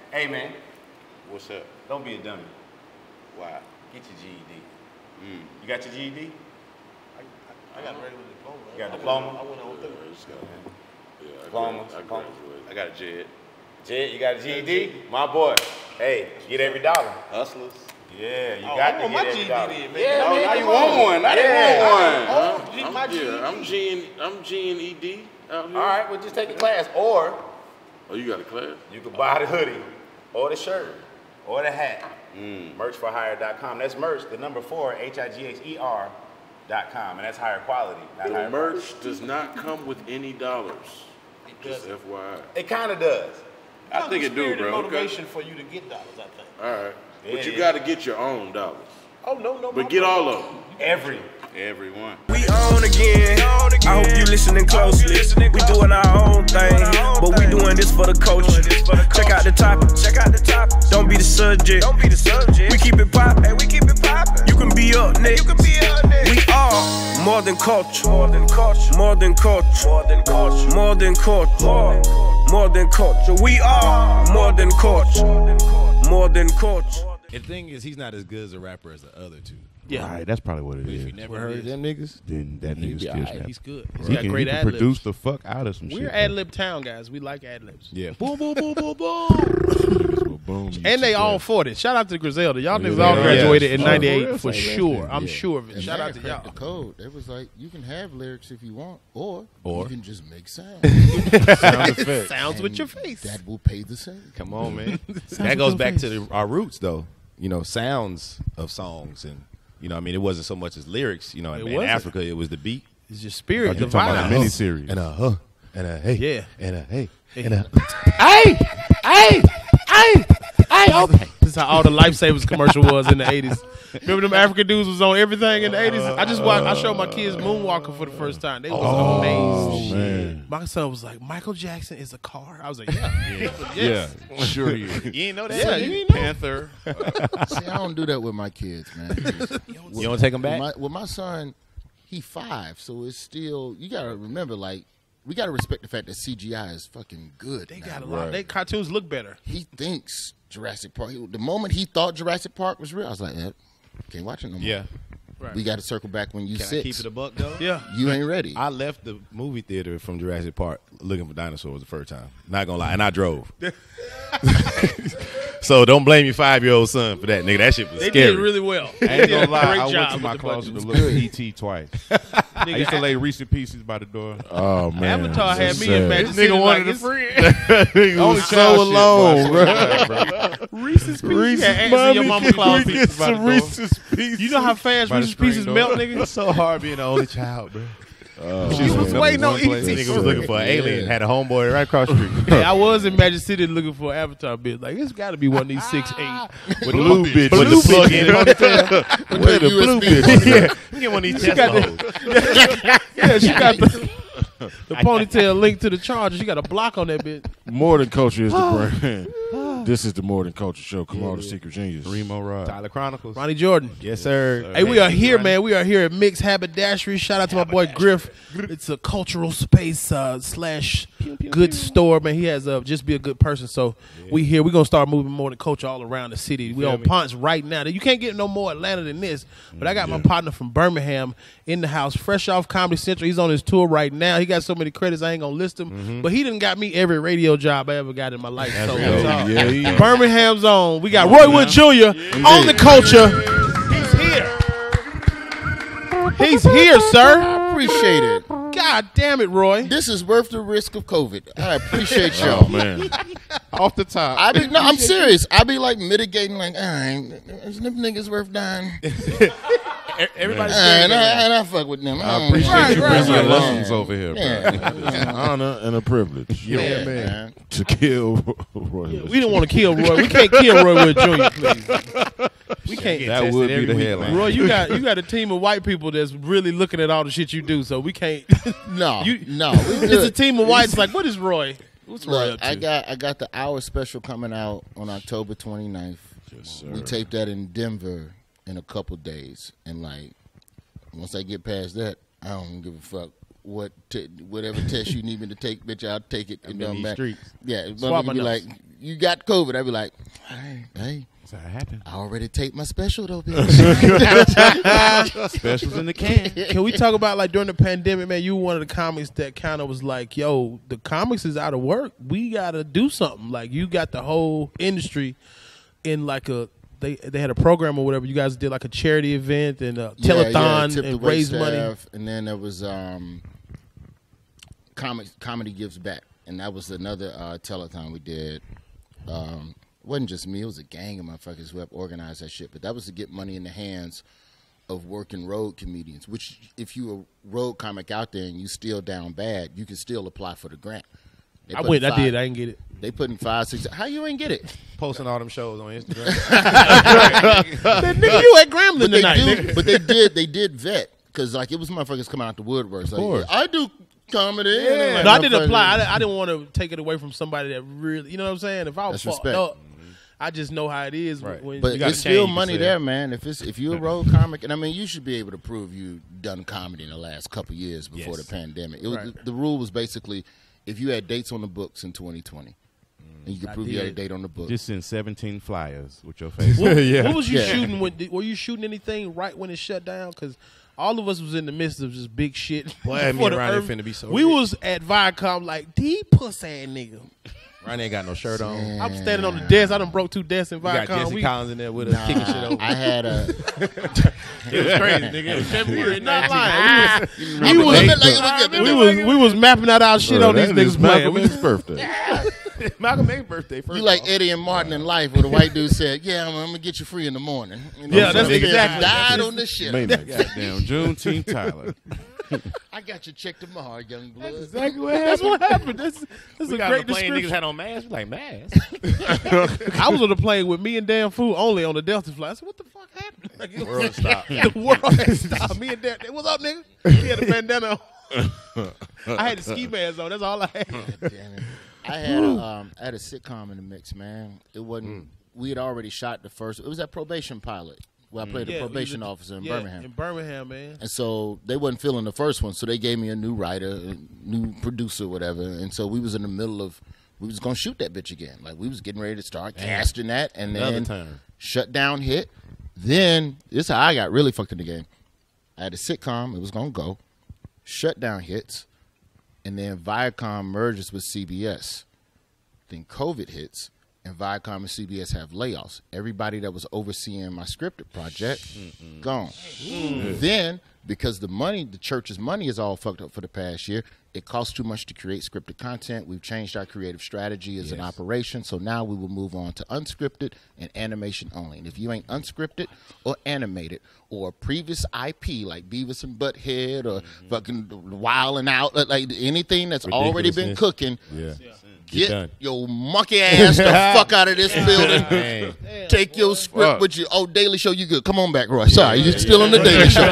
Hey, man. What's up? Don't be a dummy. Why? Get your GED. You got your GED? I got a regular diploma. You got a diploma? I went on through. Yeah, Diploma. I graduated. I got a JED. Jed, you got a GED? My boy. Hey, get every dollar. Hustlers. Yeah, you Oh, got I to want my get every GED dollar. then, man. Yeah, Oh, man, now you come want on. one. Now Yeah. you want one. Oh, my GED. I'm G and ED out here. All right, well, just take a class. Or Oh, you got a class? you can buy the hoodie, or the shirt, or the hat. Merchforhire.com. That's merch, the number 4, HIGHER.com. And that's higher quality, not The higher merch price. does not come with any dollars. Just FYI. It kind of does. I think it do, Spirit and bro. Okay. motivation for you to get dollars, I think. All right. Yeah, But you yeah. got to get your own dollars. Oh, no. But get all of them. Everyone. We on again. I hope you listening closely. We doing our own thing, but we doing this for the culture. Check out the topic. Don't be the subject. We keep it poppin'. You can be up next. We are more than culture. More than culture. More than culture. More than culture. More than culture. We are more than culture. More than culture. And the thing is, he's not as good as a rapper as the other two. Yeah. Right, that's probably what it If is. you never Heard heard them niggas? Then that He nigga be still alright. snap. he's good. He's He got can, great he can ad libs. produce the fuck out of some We're shit. ad lib town guys. We like ad libs. Yeah. Boom, boom, boom, boom, boom. Niggas will boom you And they to all death. 40. Shout out to Griselda. Y'all niggas Yeah. all graduated in Yeah. '98 For real, for say sure. that. I'm Yeah. sure of it. And Shout that out to cracked y'all. the code. It was like, you can have lyrics if you want, or you can just make sound. Sound effects. Sounds with And your face. That will pay the same. Come on, man. That goes back to our roots, though. You know, sounds of songs. And, you know, I mean, it wasn't so much as lyrics. You know, It in wasn't. Africa, it was the beat. It's your spirit, the You talking about a vibe. miniseries. And a and a hey. Yeah. And a hey. Hey. And a hey. Okay. This is how all the Lifesavers commercial was in the 80s. Remember them African dudes was on everything in the 80s? I showed my kids Moonwalker for the first time. They was amazed. Man. My son was like, Michael Jackson is a car? I was like, yeah. Yeah, sure he is. You didn't know that? Yeah, you didn't know. Panther. See, I don't do that with my kids, man. You don't take them back? With my son, he 5, so it's still, you got to remember, like, we got to respect the fact that CGI is fucking good. They now. got a lot. They cartoons look better. He thinks Jurassic Park. The moment he thought Jurassic Park was real, I was like, can't watch it no more. Yeah. Right. We got to circle back when you Can 6. I keep it a buck, though? Yeah. You ain't ready. I left the movie theater from Jurassic Park looking for dinosaurs the first time. Not gonna lie, and I drove. So don't blame your 5-year-old son for that, nigga. That shit was They scary. did really well. I ain't gonna lie, Great I went job to with my the closet to budget. look for E.T. twice. I used to lay Reese's Pieces by the door. Oh, man. Avatar had me and Magic This City nigga like wanted a it's- friend. Only so alone, bro. Reese's Pieces. Yeah, ants in your mama claw pieces by the door. Pieces. You know how fast By the Reese's Pieces screen melt, door. nigga? It's so hard being the only child, bro. She was waiting on This nigga was looking for an alien. Had a homeboy right across the street. Hey, I was in Magic City looking for an Avatar bitch. Like, it's got to be one of these 6'8". With blue bitch. With With the the plug in ponytail. Where the Blue bitch. Yeah. Get one of these Tesla. Yeah, she got the ponytail linked to the charger. She got a block on that bitch. More Than Culture is the brand. This is the More Than Culture show. Come on, the Secret Genius. Remo Rod. Tyler Chronicles. Ronnie Jordan. Yes, sir. Hey, we are here, man. We are here at Mix Haberdashery. Shout out to my boy Griff. It's a cultural space slash good store, man. He has just be a good person. So we here. We're going to start moving more than culture all around the city. We on Ponce right now. You can't get no more Atlanta than this. But I got my partner from Birmingham in the house, fresh off Comedy Central. He's on his tour right now. He got so many credits, I ain't going to list them. But he done got me every radio job I ever got in my life. So Birmingham's on. We got Roy Wood Jr. on the culture. He's here, sir. I appreciate it. God damn it, Roy. This is worth the risk of COVID. I appreciate y'all. Oh, man. Off the top. I'm serious. I be like mitigating, like, them niggas worth dying. Everybody's And I fuck with them. I appreciate you bringing your right. lessons over here, bro. Yeah. It's an honor and a privilege. Yeah, man. To kill Roy. We don't want to kill Roy. We can't kill Roy Wood Jr., please. We can't. That would be the headline. Roy, you got a team of white people that's really looking at all the shit you do, so we can't. No, You- no. We It's a good. team of whites. Like, what is Roy? What's Roy Look, up to? I got the hour special coming out on October 29th. Yes, sir. We taped that in Denver in a couple days, and like once I get past that, I don't give a fuck whatever test you need me to take, bitch. I'll take it. It in don't these matter. streets. Yeah, Swab motherfucker my be like, nuts. you got COVID, I'd be like, hey, That's how it happened. I already taped my special though, bitch. Specials in the can. Can we talk about like during the pandemic, man? You were one of the comics that kind of was like, "Yo, the comics is out of work. We gotta do something." Like you got the whole industry in like they had a program or whatever. You guys did like a charity event and a telethon tipped the and wait raise money. staff, and then there was comedy gives back, and that was another telethon we did. It wasn't just me; it was a gang of motherfuckers who helped organize that shit. But that was to get money in the hands of working road comedians. Which, if you a road comic out there and you still down bad, you can still apply for the grant. I went. I did. I didn't get it. They put in 5, 6. How you ain't get it? Posting all them shows on Instagram. Nigga, you at Grambling tonight. But they did vet because like it was motherfuckers coming out the woodworks. Like, course. I do comedy. Yeah. Like, No, I didn't motherfuckers- apply. I didn't want to take it away from somebody that really, you know what I'm saying? If I was That's fucked respect. up, I just know how it is. Right. When But you gotta it's still change money yourself. there, man. If you're a road comic, and I mean, you should be able to prove you done comedy in the last couple of years before Yes. the pandemic. It was, Right. the rule was basically if you had dates on the books in 2020, and you could I prove you had a did. date on the book. Just send 17 flyers with your face. What, Yeah. what was you Yeah. shooting? Were you shooting anything right when it shut down? Because all of us was in the midst of just big shit. Boy, me before and the Ronnie earth- finna be so We rich. was at Viacom like, "D pussy ass nigga." Ronnie ain't got no shirt on. I'm standing on the desk. I done broke 2 desks in We got Viacom. Jesse Collins in there with us kicking shit over. I had a. It was crazy, nigga. It was February. Not lying. We was mapping out our shit on these niggas playing. Malcolm X's birthday. Malcolm X's birthday first. You like Eddie and Martin in life, where the white dude said, "Yeah, I'm gonna get you free in the morning." You know, Yeah, some that's nigga exactly- died on this shit. Goddamn Juneteenth Tyler. I got your check tomorrow, young blood. Exactly what happened. That's what happened. That's we a got great on the plane, niggas description. had on masks. We like masks. I was on the plane with me and Dan Fu only on the Delta flight. I said, "What the fuck happened?" Like, it was- World stopped. The world had stopped. Me and Dan, what's up, nigga? He had a bandana on. I had the ski mask on. That's all I had. Damn it. I had a sitcom in the mix, man. It wasn't. We had already shot the first. It was that Probation pilot where I played a Yeah, probation we was- officer in yeah, Birmingham. In Birmingham, man. And so they wasn't feeling the first one, so they gave me a new writer, a new producer, whatever. And so we was in the middle of, we was gonna shoot that bitch again. Like we was getting ready to start casting that, and Another then time. shutdown hit. Then this is how I got really fucked in the game. I had a sitcom, it was gonna go. Shutdown hits, and then Viacom merges with CBS. Then COVID hits, and Viacom and CBS have layoffs. Everybody that was overseeing my scripted project, gone. Then, because the church's money is all fucked up for the past year, it costs too much to create scripted content. We've changed our creative strategy as an operation, so now we will move on to unscripted and animation only. And if you ain't unscripted or animated or previous IP like Beavis and Butthead or fucking Wild and Out, like anything that's already been Ridiculousness. cooking, Yeah. get done. your monkey ass the fuck out of this building. Hey. Take your script with you. Oh, Daily Show, you good. Come on back, Roy. Sorry, you're still on the Daily Show.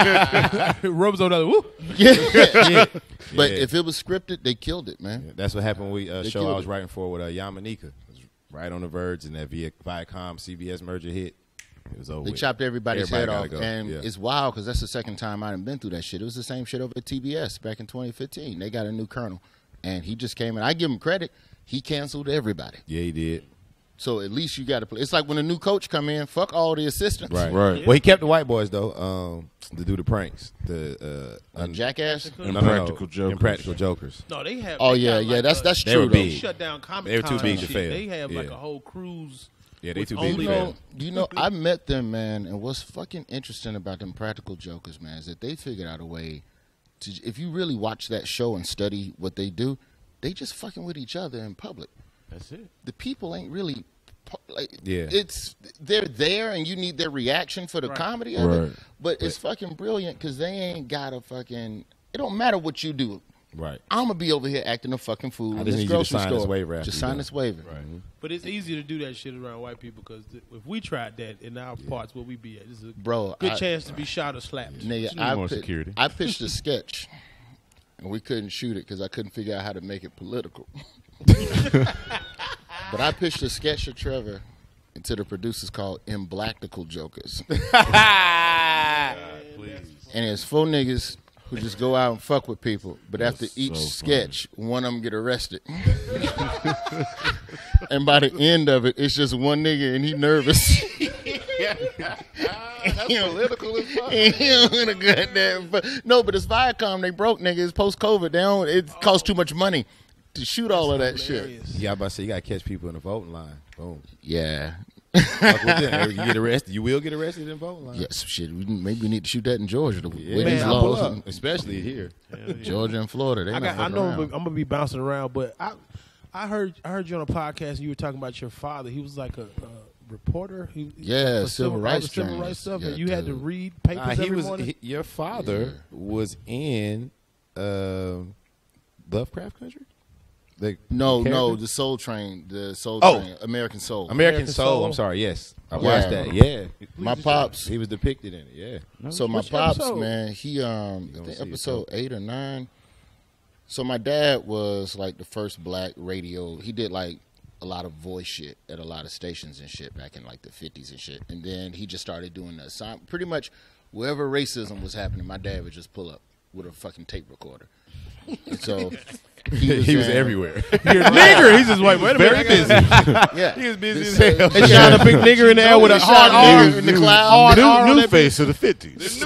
Rubs on the other. Woo. Yeah. But Yeah. if it was scripted, they killed it, man. That's what happened with a show killed I was it. writing for with Yamanika. It was right on the verge, and that Viacom CBS merger hit. It was over. They with. chopped everybody's head Everybody off. gotta go. And Yeah. it's wild because that's the second time I done been through that shit. It was the same shit over at TBS back in 2015. They got a new colonel. And he just came in. I give him credit. He canceled everybody. Yeah, he did. So at least you got to play. It's like when a new coach come in, fuck all the assistants. Right. Right. Well, he kept the white boys though, to do the pranks. The Jackass. Impractical Jokers. Impractical Jokers. No, they have. Oh, they yeah, got yeah. like That's They true, were though. big. shut down Comic They were too Con big and to shit. fail. They have like Yeah. a whole cruise. Yeah, they with too big only to them. fail. You know, I met them, man, and what's fucking interesting about them Practical Jokers, man, is that they figured out a way to, if you really watch that show and study what they do, they just fucking with each other in public. That's it. The people ain't really, like, Yeah. they're there and you need their reaction for the comedy of it, Right. but it's fucking brilliant because they ain't got a fucking, it don't matter what you do. Right. I'm gonna be over here acting a fucking fool I in just this need you to grocery sign store. this waiver after Just you sign done. this waiver. But it's easier to do that shit around white people because if we tried that in our parts where we be at, this is a Bro, good I- chance to be shot or slapped. Nigga, Just need more security. I pitched a sketch, and we couldn't shoot it because I couldn't figure out how to make it political. But I pitched a sketch to Trevor and to the producers called Imblactical Jokers. And it's 4 niggas who just go out and fuck with people. But after each so sketch, one of them get arrested. And by the end of it, it's just one nigga and he nervous. That's political as fuck. No, but it's Viacom. They broke niggas post-COVID. It costs too much money to shoot all of that shit. Yeah, I'm about to say you gotta catch people in the voting line. Boom. Yeah. Fuck with them. You get arrested. You will get arrested in the voting line. Yes, shit. Maybe we need to shoot that in Georgia. The way Yeah, these man, I'll pull laws, up, especially here. Georgia and Florida. They I not know fucking I'm around. gonna be bouncing around, but I heard you on a podcast and you were talking about your father. He was like a reporter. Yeah, for civil rights civil journalist. rights stuff. Yeah, and you had to dude. read papers every morning. Your father was in Lovecraft Country. No, the Soul Train, Oh. Train, American Soul. American Soul. Soul. I'm sorry. Yes, I Yeah. watched that. Yeah, My pops. he was depicted in it. Yeah. So my Which pops, episode? man, he I think see episode 8 or 9. So my dad was like the first black radio. He did like a lot of voice shit at a lot of stations and shit back in like the 50s and shit. And then he just started doing the pretty much wherever racism was happening, my dad would just pull up with a fucking tape recorder. And so He was in- everywhere. Nigger, he's just like, wait a minute. Very busy. Yeah, He was busy This- as hell. They shot a big nigger in the air with a hard R in the cloud. New face of the 50s.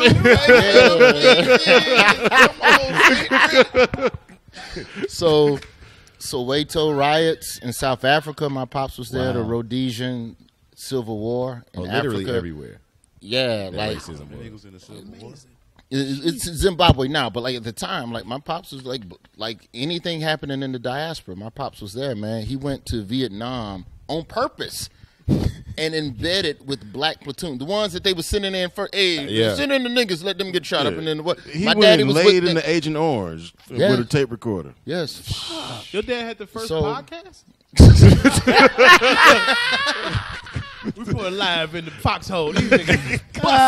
So Soweto riots in South Africa. My pops was there. The Rhodesian Civil War in Literally Africa. everywhere. Yeah, That like racism was. Niggas in the Civil War. it's Zimbabwe now, but like at the time, like my pops was like anything happening in the diaspora. My pops was there, man. He went to Vietnam on purpose. And embedded with black platoon, the ones that they were sending in first. Hey, Yeah. send in the niggas, let them get shot up, and then what? He my went daddy and was laid with in the Agent Orange Yeah. with a tape recorder. Yes. Your dad had the first So- podcast? We put it live in the foxhole. These niggas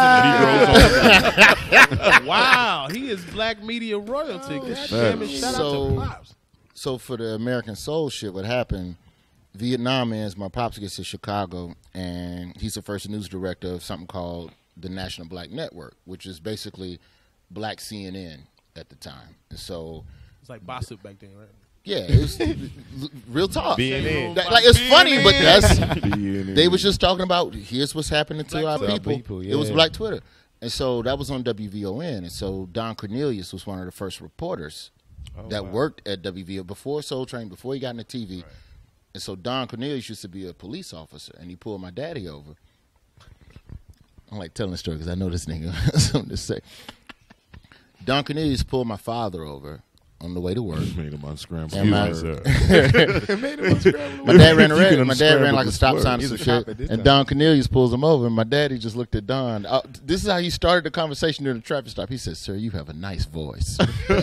busting. Wow, he is black media royalty. God damn it, shout out So- to Pops. So for the American Soul shit, what happened? Vietnam ends. My pops gets to Chicago, and he's the first news director of something called the National Black Network, which is basically black CNN at the time. And so, It's like Bossip back then, right? yeah, it was real talk. BNN. Like it's funny, but that's BNN. they was just talking about here's what's happening to our Twitter. people. Yeah. It was Black Twitter, and so that was on WVON. And so Don Cornelius was one of the first reporters that worked at WVO before Soul Train, before he got into TV. And so Don Cornelius used to be a police officer, and he pulled my daddy over. I like telling the story because I know this nigga has something to say. Don Cornelius pulled my father over on the way to work. Made him unscramble. And my- his words. My dad ran a You red. can My dad ran like a unscramble stop this sign or word. some He's a cop shit. at this And time. Don Cornelius pulls him over, and my daddy just looked at Don. This is how he started the conversation during the traffic stop. He said, "Sir, you have a nice voice."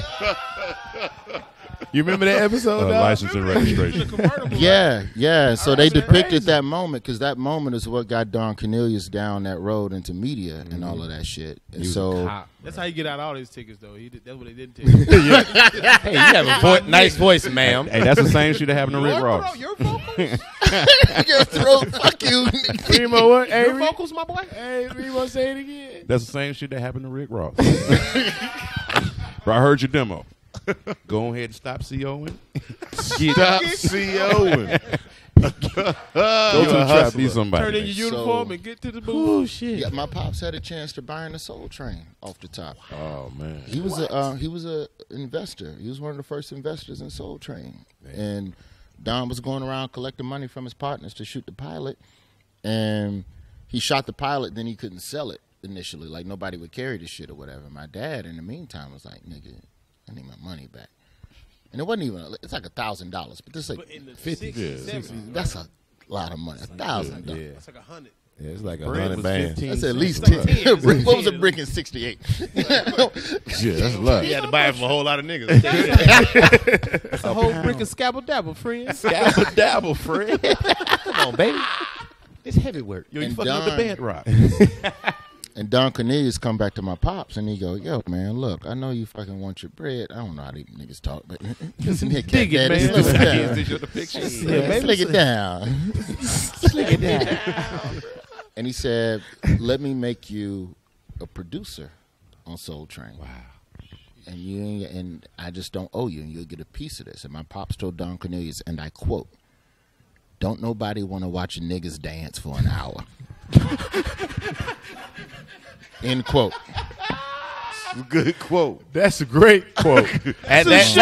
You remember that episode? dog? License and registration. Yeah. So they that's depicted crazy. that moment because that moment is what got Don Cornelius down that road into media and all of that shit. And He was so a cop. That's how you get out all these tickets, though. That's what they didn't tell you. Hey, you have a nice voice, ma'am. Hey, that's the same shit that happened to Rick Ross. Your vocals? your throat, fuck you. Remo, what? Hey, Your vocals, my boy? hey, Remo, say it again. That's the same shit that happened to Rick Ross. Bro, I heard your demo. Go ahead and stop COing. Stop COing. Go to the trap, be somebody. Turn in your uniform and get to the booth. Yeah, my pops had a chance to buy in the Soul Train off the top. Oh man. He was a investor. He was one of the first investors in Soul Train. And Don was going around collecting money from his partners to shoot the pilot. And he shot the pilot, then he couldn't sell it initially. Like nobody would carry the shit or whatever. My dad, in the meantime, was like, "Nigga, I need my money back." And it wasn't even. It's like $1,000, but this like But in the 50. 60s, 70s, That's a lot of money. $1,000. Yeah, that's like 100. yeah, it's like Brand 100 was bands. 15. That's at least It's like 10. 10. It's like What was 10. a brick in 68? Yeah, that's a lot. You had to buy it from a whole lot of niggas. That's a whole brick of scabble dabble, friends. Dabble, dabble, friend. Come on, baby. It's heavy work. Yo, you And fucking up the Don- bedrock. And Don Cornelius come back to my pops and he go, "Yo, man, look, I know you fucking want your bread. I don't know how these niggas talk, but listen here, Dig it, cat daddy, man. slow it down. Is your depiction? Yeah, slick it down. Slick it down. And he said, "Let me make you a producer on Soul Train." Wow. and I just don't owe you, and you'll get a piece of this. And my pops told Don Cornelius, and I quote, "Don't nobody want to watch niggas dance for an hour." End quote. Good quote. That's a great quote. At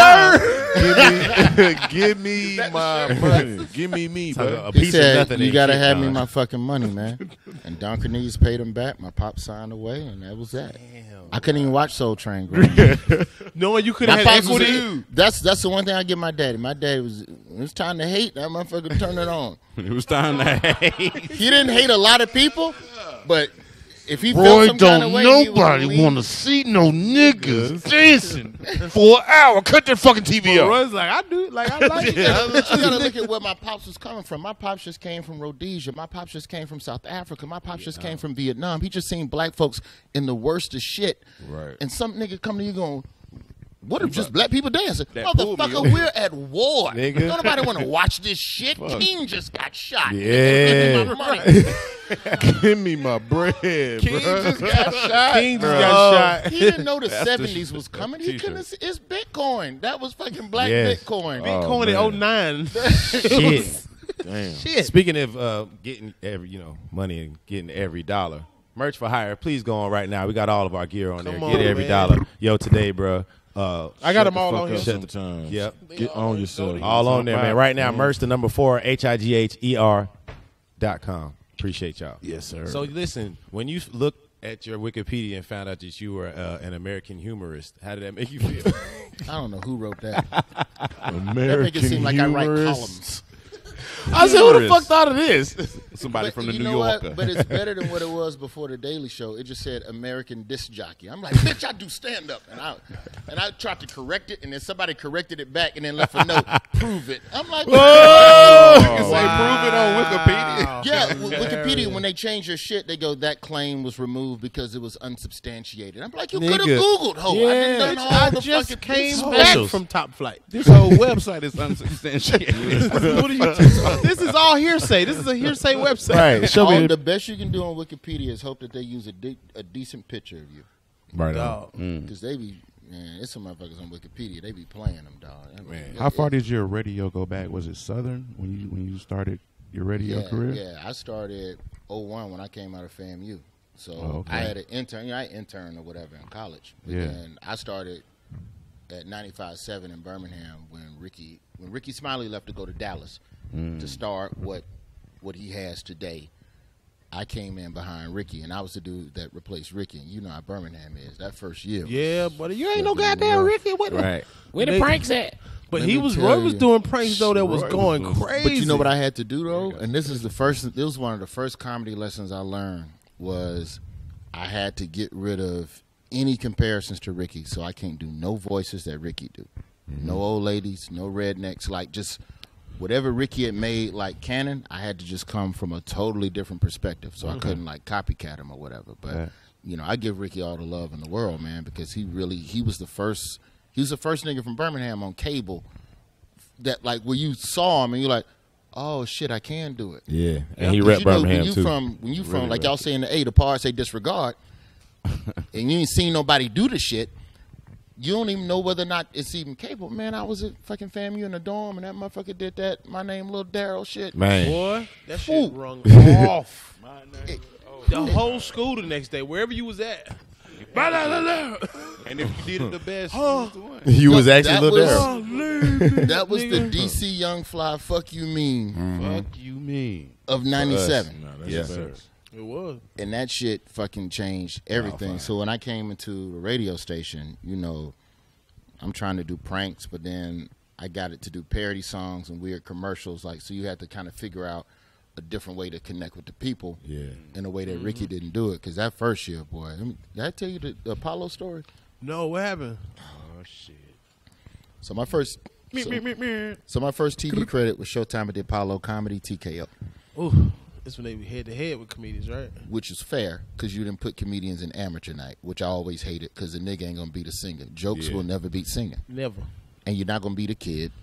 that Give me my money. Give me bud. a He piece of said, nothing. "You ain't gotta shit, have me dog. my fucking money, man." And Don Cornelius paid him back. My pop signed away, and that was that. I couldn't even watch Soul Train growing up. Knowing you could My have had pops was equity. that's the one thing I give my daddy. My daddy was, when it's time to hate, that motherfucker turn it on. It was time to hate. He didn't hate a lot of people, but if he felt some kind of way, he would leave. see no niggas dancing for an hour. Cut that fucking TV off. Runs like I do, like I like it. You gotta look at where my pops was coming from. My pops just came from Rhodesia. My pops just came from South Africa. My pops just came from Vietnam. He just seen black folks in the worst of shit. Right. And some nigga come to you going, "What if just black people dancing?" That pulled me Motherfucker, over. we're at war. Nigga. Don't nobody want to watch this shit. King just got shot. Yeah. Give me my money. Give me my bread, King bro. just got shot. King just got shot. He didn't know the That's the 70s was coming. He t-shirt. couldn't see. It's Bitcoin. That was fucking black Yes. Bitcoin. Bitcoin man. in 09. Shit. Damn. Shit. Speaking of getting every money and getting every dollar, merch for hire. Please go on right now. We got all of our gear on there. Come Get on, every man. dollar. Yo, today, bro. I got them all on here. Sometimes. Yep. Get on yourself. All on there, man. Right now, Mm. merch the number 4 HIGHER.com. Appreciate y'all. Yes, sir. So listen, when you look at your Wikipedia and found out that you were an American humorist, how did that make you feel? I don't know who wrote that. American That make it seem like I write humorist. columns. I said, who the fuck thought of this? Somebody from the you New know Yorker. what? But it's better than what it was before the Daily Show. It just said American disc jockey. I'm like, bitch, I do stand up, and I tried to correct it, and then somebody corrected it back, and then left a note, prove it. I'm like, Oh, you can say prove it on Wikipedia. yeah, with Wikipedia, when they change your shit, they go, that claim was removed because it was unsubstantiated. I'm like, you could have Nigga. Googled, ho. I done done all I the just fucking came back specials. from Top Flight. This whole website is unsubstantiated. What are you? This is all hearsay. This is a hearsay website. Right. Show me. The best you can do on Wikipedia is hope that they use a decent picture of you. Right Dog. Because they be, man, there's some motherfuckers on Wikipedia. They be playing them, dog. I mean, How far did your radio go back? Was it Southern when you started your radio career? Yeah, I started 01 when I came out of FAMU. So okay. I had an intern. I interned or whatever in college. But Yeah. then I started at 95.7 in Birmingham when Ricky Smiley left to go to Dallas to start what he has today. I came in behind Ricky, and I was the dude that replaced Ricky. And you know how Birmingham is. That first year. Yeah, but you ain't no goddamn Ricky. What? Right. Where the pranks at? But Let he me was tell Roy was you. doing pranks though that was Roy was going doing- crazy. But you know what I had to do though, and this was one of the first comedy lessons I learned was I had to get rid of any comparisons to Ricky. So I can't do no voices that Ricky do, no old ladies, no rednecks, like just whatever Ricky had made like canon. I had to just come from a totally different perspective, so I couldn't like copycat him or whatever. But Right. you know, I give Ricky all the love in the world, man, because he was the first nigga from Birmingham on cable that like where you saw him and you're like, oh shit, I can do it. Yeah. And he 'Cause rep you know, Birmingham when you too. when you from like y'all say in the A, the part say disregard, and you ain't seen nobody do the shit. You don't even know whether or not it's even capable. Man, I was at fucking FAMU in the dorm, and that motherfucker did that. My name, Lil Daryl shit. Man. Boy, that shit Ooh. rung off. The whole school the next day, wherever you was at. And if you did it the best, you was the one. You was That actually Lil was- Daryl. That was the DC Young Fly Fuck You Mean Fuck you mean? of 97. No, that's Yes. better. It was. And that shit fucking changed everything. So when I came into the radio station, you know, I'm trying to do pranks, but then I got it to do parody songs and weird commercials. Like, so you had to kind of figure out a different way to connect with the people. Yeah. In a way that Ricky didn't do it. Because that first year, boy, did I tell you the Apollo story? No, what happened? Oh shit. So my first, so my first TV credit was Showtime at the Apollo Comedy TKO, Ooh, this when they be head to head with comedians, right? which is fair because you didn't put comedians in amateur night, which I always hated because the nigga ain't gonna beat a singer. Jokes Yeah. will never beat singing. Never. And you're not gonna beat a kid.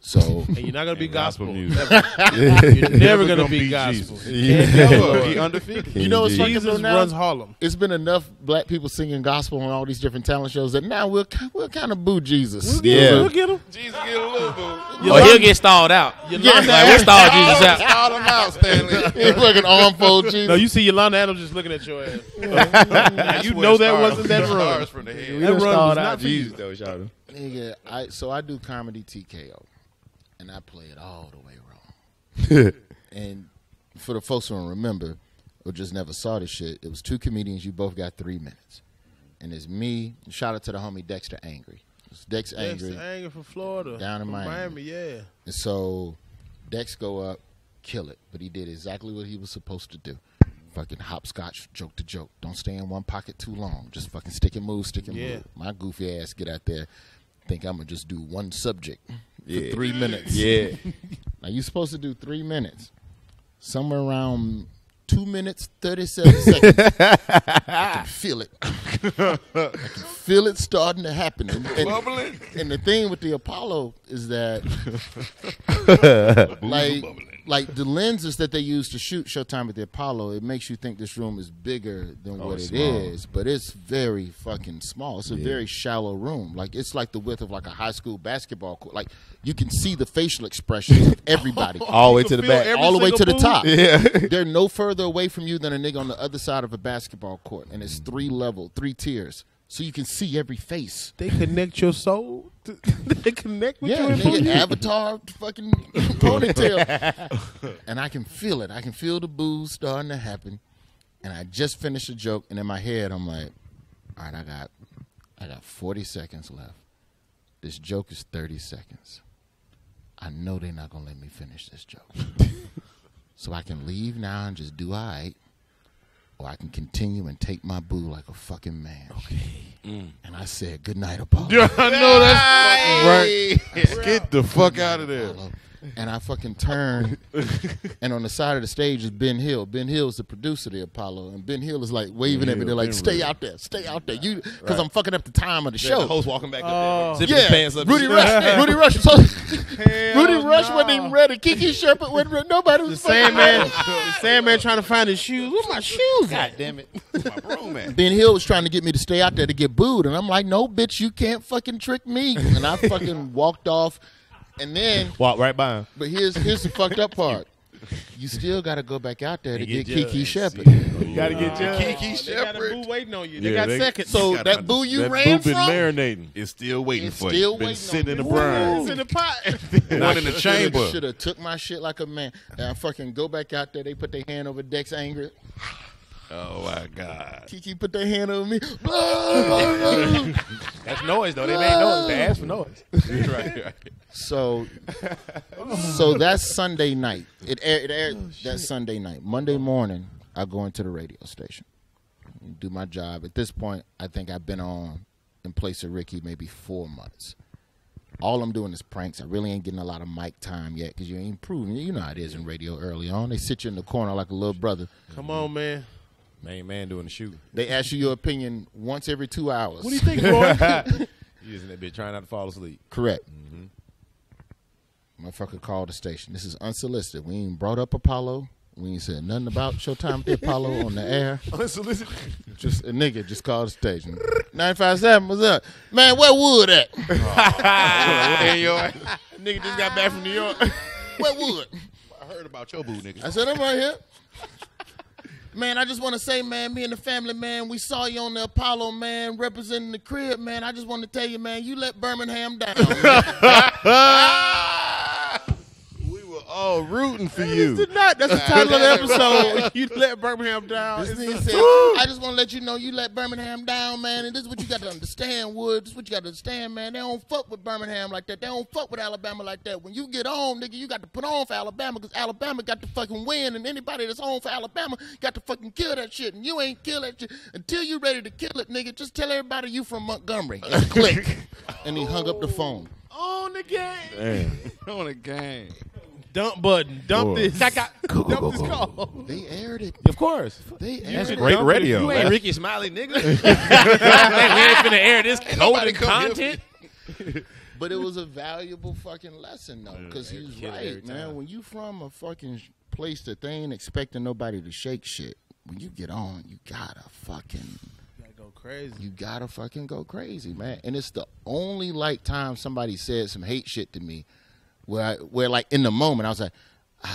So And you're not gonna be gospel. music. You're never gonna gonna be be gospel. Jesus. You can't be Lord. He undefeated. you know what's fucking Jesus now? runs Harlem. It's been enough black people singing gospel on all these different talent shows that now we'll kind of boo Jesus. We'll get him. Jesus get a little boo. Or he'll get stalled out. Yolanda Like, we'll stall Jesus out. Call him out, Stanley. He fucking arm fold Jesus. No, you see Yolanda Adams just looking at your ass. That's You where know it that starts. wasn't that It run. starts from the head. That run was Stalled not out for you. Jesus though, shout out. Nigga, I do comedy TKO, and I play it all the way wrong. And for the folks who don't remember or just never saw this shit, it was two comedians. You both got 3 minutes, and it's me. And shout out to the homie Dexter Angry. It's Dex Angry. Dexter Angry from Florida. Down in From Miami. yeah. And so Dex go up, kill it, but he did exactly what he was supposed to do. Fucking hopscotch, joke to joke. Don't stay in one pocket too long. Just fucking stick and move, stick and Yeah. move. My goofy ass get out there, think I'm gonna just do one subject for 3 minutes. Yeah. Now you're supposed to do 3 minutes. Somewhere around 2 minutes, 37 seconds. I can feel it. I can feel it starting to happen. And the thing with the Apollo is that like the lenses that they use to shoot Showtime at the Apollo, it makes you think this room is bigger than what it is, but it's very fucking small. It's a very shallow room. Like it's like the width of like a high school basketball court. Like you can see the facial expressions of everybody. All the way to the back. All the way to the top. Yeah. They're no further away from you than a nigga on the other side of a basketball court, and it's 3 tiers, so you can see every face. They connect your soul. They connect with Yeah, you. and nigga, you. Avatar fucking ponytail, and I can feel it. I can feel the booze starting to happen, and I just finished a joke, and in my head I'm like, all right, I got 40 seconds left. This joke is 30 seconds. I know they're not gonna let me finish this joke. So I can leave now and just do all right, or I can continue and take my boo like a fucking man. Okay. And I said, good night, Apollo. Yeah, I know that's fucking right. Get the fuck out of there. Apollo. And I fucking turn, and on the side of the stage is Ben Hill. Ben Hill is the producer of the Apollo, and Ben Hill is like waving at me. They're like, "Stay out there, you," because I'm fucking up the time of the show. The host walking back up there, zipping his Yeah, pants up. Rudy Rush. Rudy Rush. So, Rudy Rush wasn't even ready. Kiki Shepard wasn't ready. Nobody was fucking ready. The Sandman trying to find his shoes. Where's my shoes? God damn it. My broom man. Ben Hill was trying to get me to stay out there to get booed, and I'm like, "No, bitch, you can't fucking trick me." And I fucking walked off, and then. Walk right by him. But here's the fucked up part. You still got to go back out there to get Kiki Shepard. You gotta get judged. Kiki They got a boo Shepard. waiting on you. Yeah, They got they- seconds. So got that boo you That ran boo been from, marinating. It's still waiting it's for still you. waiting Been sitting in on the you. brine. It's in the pot. Not in the chamber. Should have took my shit like a man. And I fucking go back out there. They put their hand over Dex Angry. Oh my God. Kiki put their hand over me. That's noise though. They made noise. They asked for noise. right. So that's Sunday night. It aired that Sunday night. Monday morning, I go into the radio station, do my job. At this point, I think I've been on in place of Ricky maybe 4 months. All I'm doing is pranks. I really ain't getting a lot of mic time yet because you ain't proving. You know how it is in radio early on. They sit you in the corner like a little brother. Come on, man. Main man doing the shoot. They ask you your opinion once every 2 hours. What do you think, boy? You just in that bitch trying not to fall asleep. Correct. Motherfucker called the station. This is unsolicited. We ain't brought up Apollo. We ain't said nothing about Showtime at the Apollo on the air. Unsolicited. Just a nigga just called the station. 957, what's up? Man, where Wood at? Nigga just got back from New York. Where Wood? I heard about your boo, nigga. I said, I'm right here. Man, I just want to say, man, me and the family, man, we saw you on the Apollo, man, representing the crib, man. I just want to tell you, man, you let Birmingham down. We were all rooting for you. That's the title of the episode. You let Birmingham down. This nigga said, I just want to let you know you let Birmingham down, man, and this is what you got to understand, Wood. This is what you got to understand, man. They don't fuck with Birmingham like that. They don't fuck with Alabama like that. When you get home, nigga, you got to put on for Alabama because Alabama got to fucking win, and anybody that's home for Alabama got to fucking kill that shit, and you ain't kill that shit until you ready to kill it, nigga. Just tell everybody you from Montgomery and click. And he hung up the phone. On the game. On the game. Dump button. Dump Boy. this. Dump this call. They aired it. Of course. They aired That's it. great radio. You ain't Ricky Smiley, nigga. We ain't finna air this Nobody golden come here. content. But it was a valuable fucking lesson though, because he was kill it every right, man. time. When you from a fucking place that they ain't expecting nobody to shake shit, when you get on, you gotta fucking Go crazy. you gotta fucking go crazy, man. And it's the only like time somebody said some hate shit to me, where like in the moment I was like,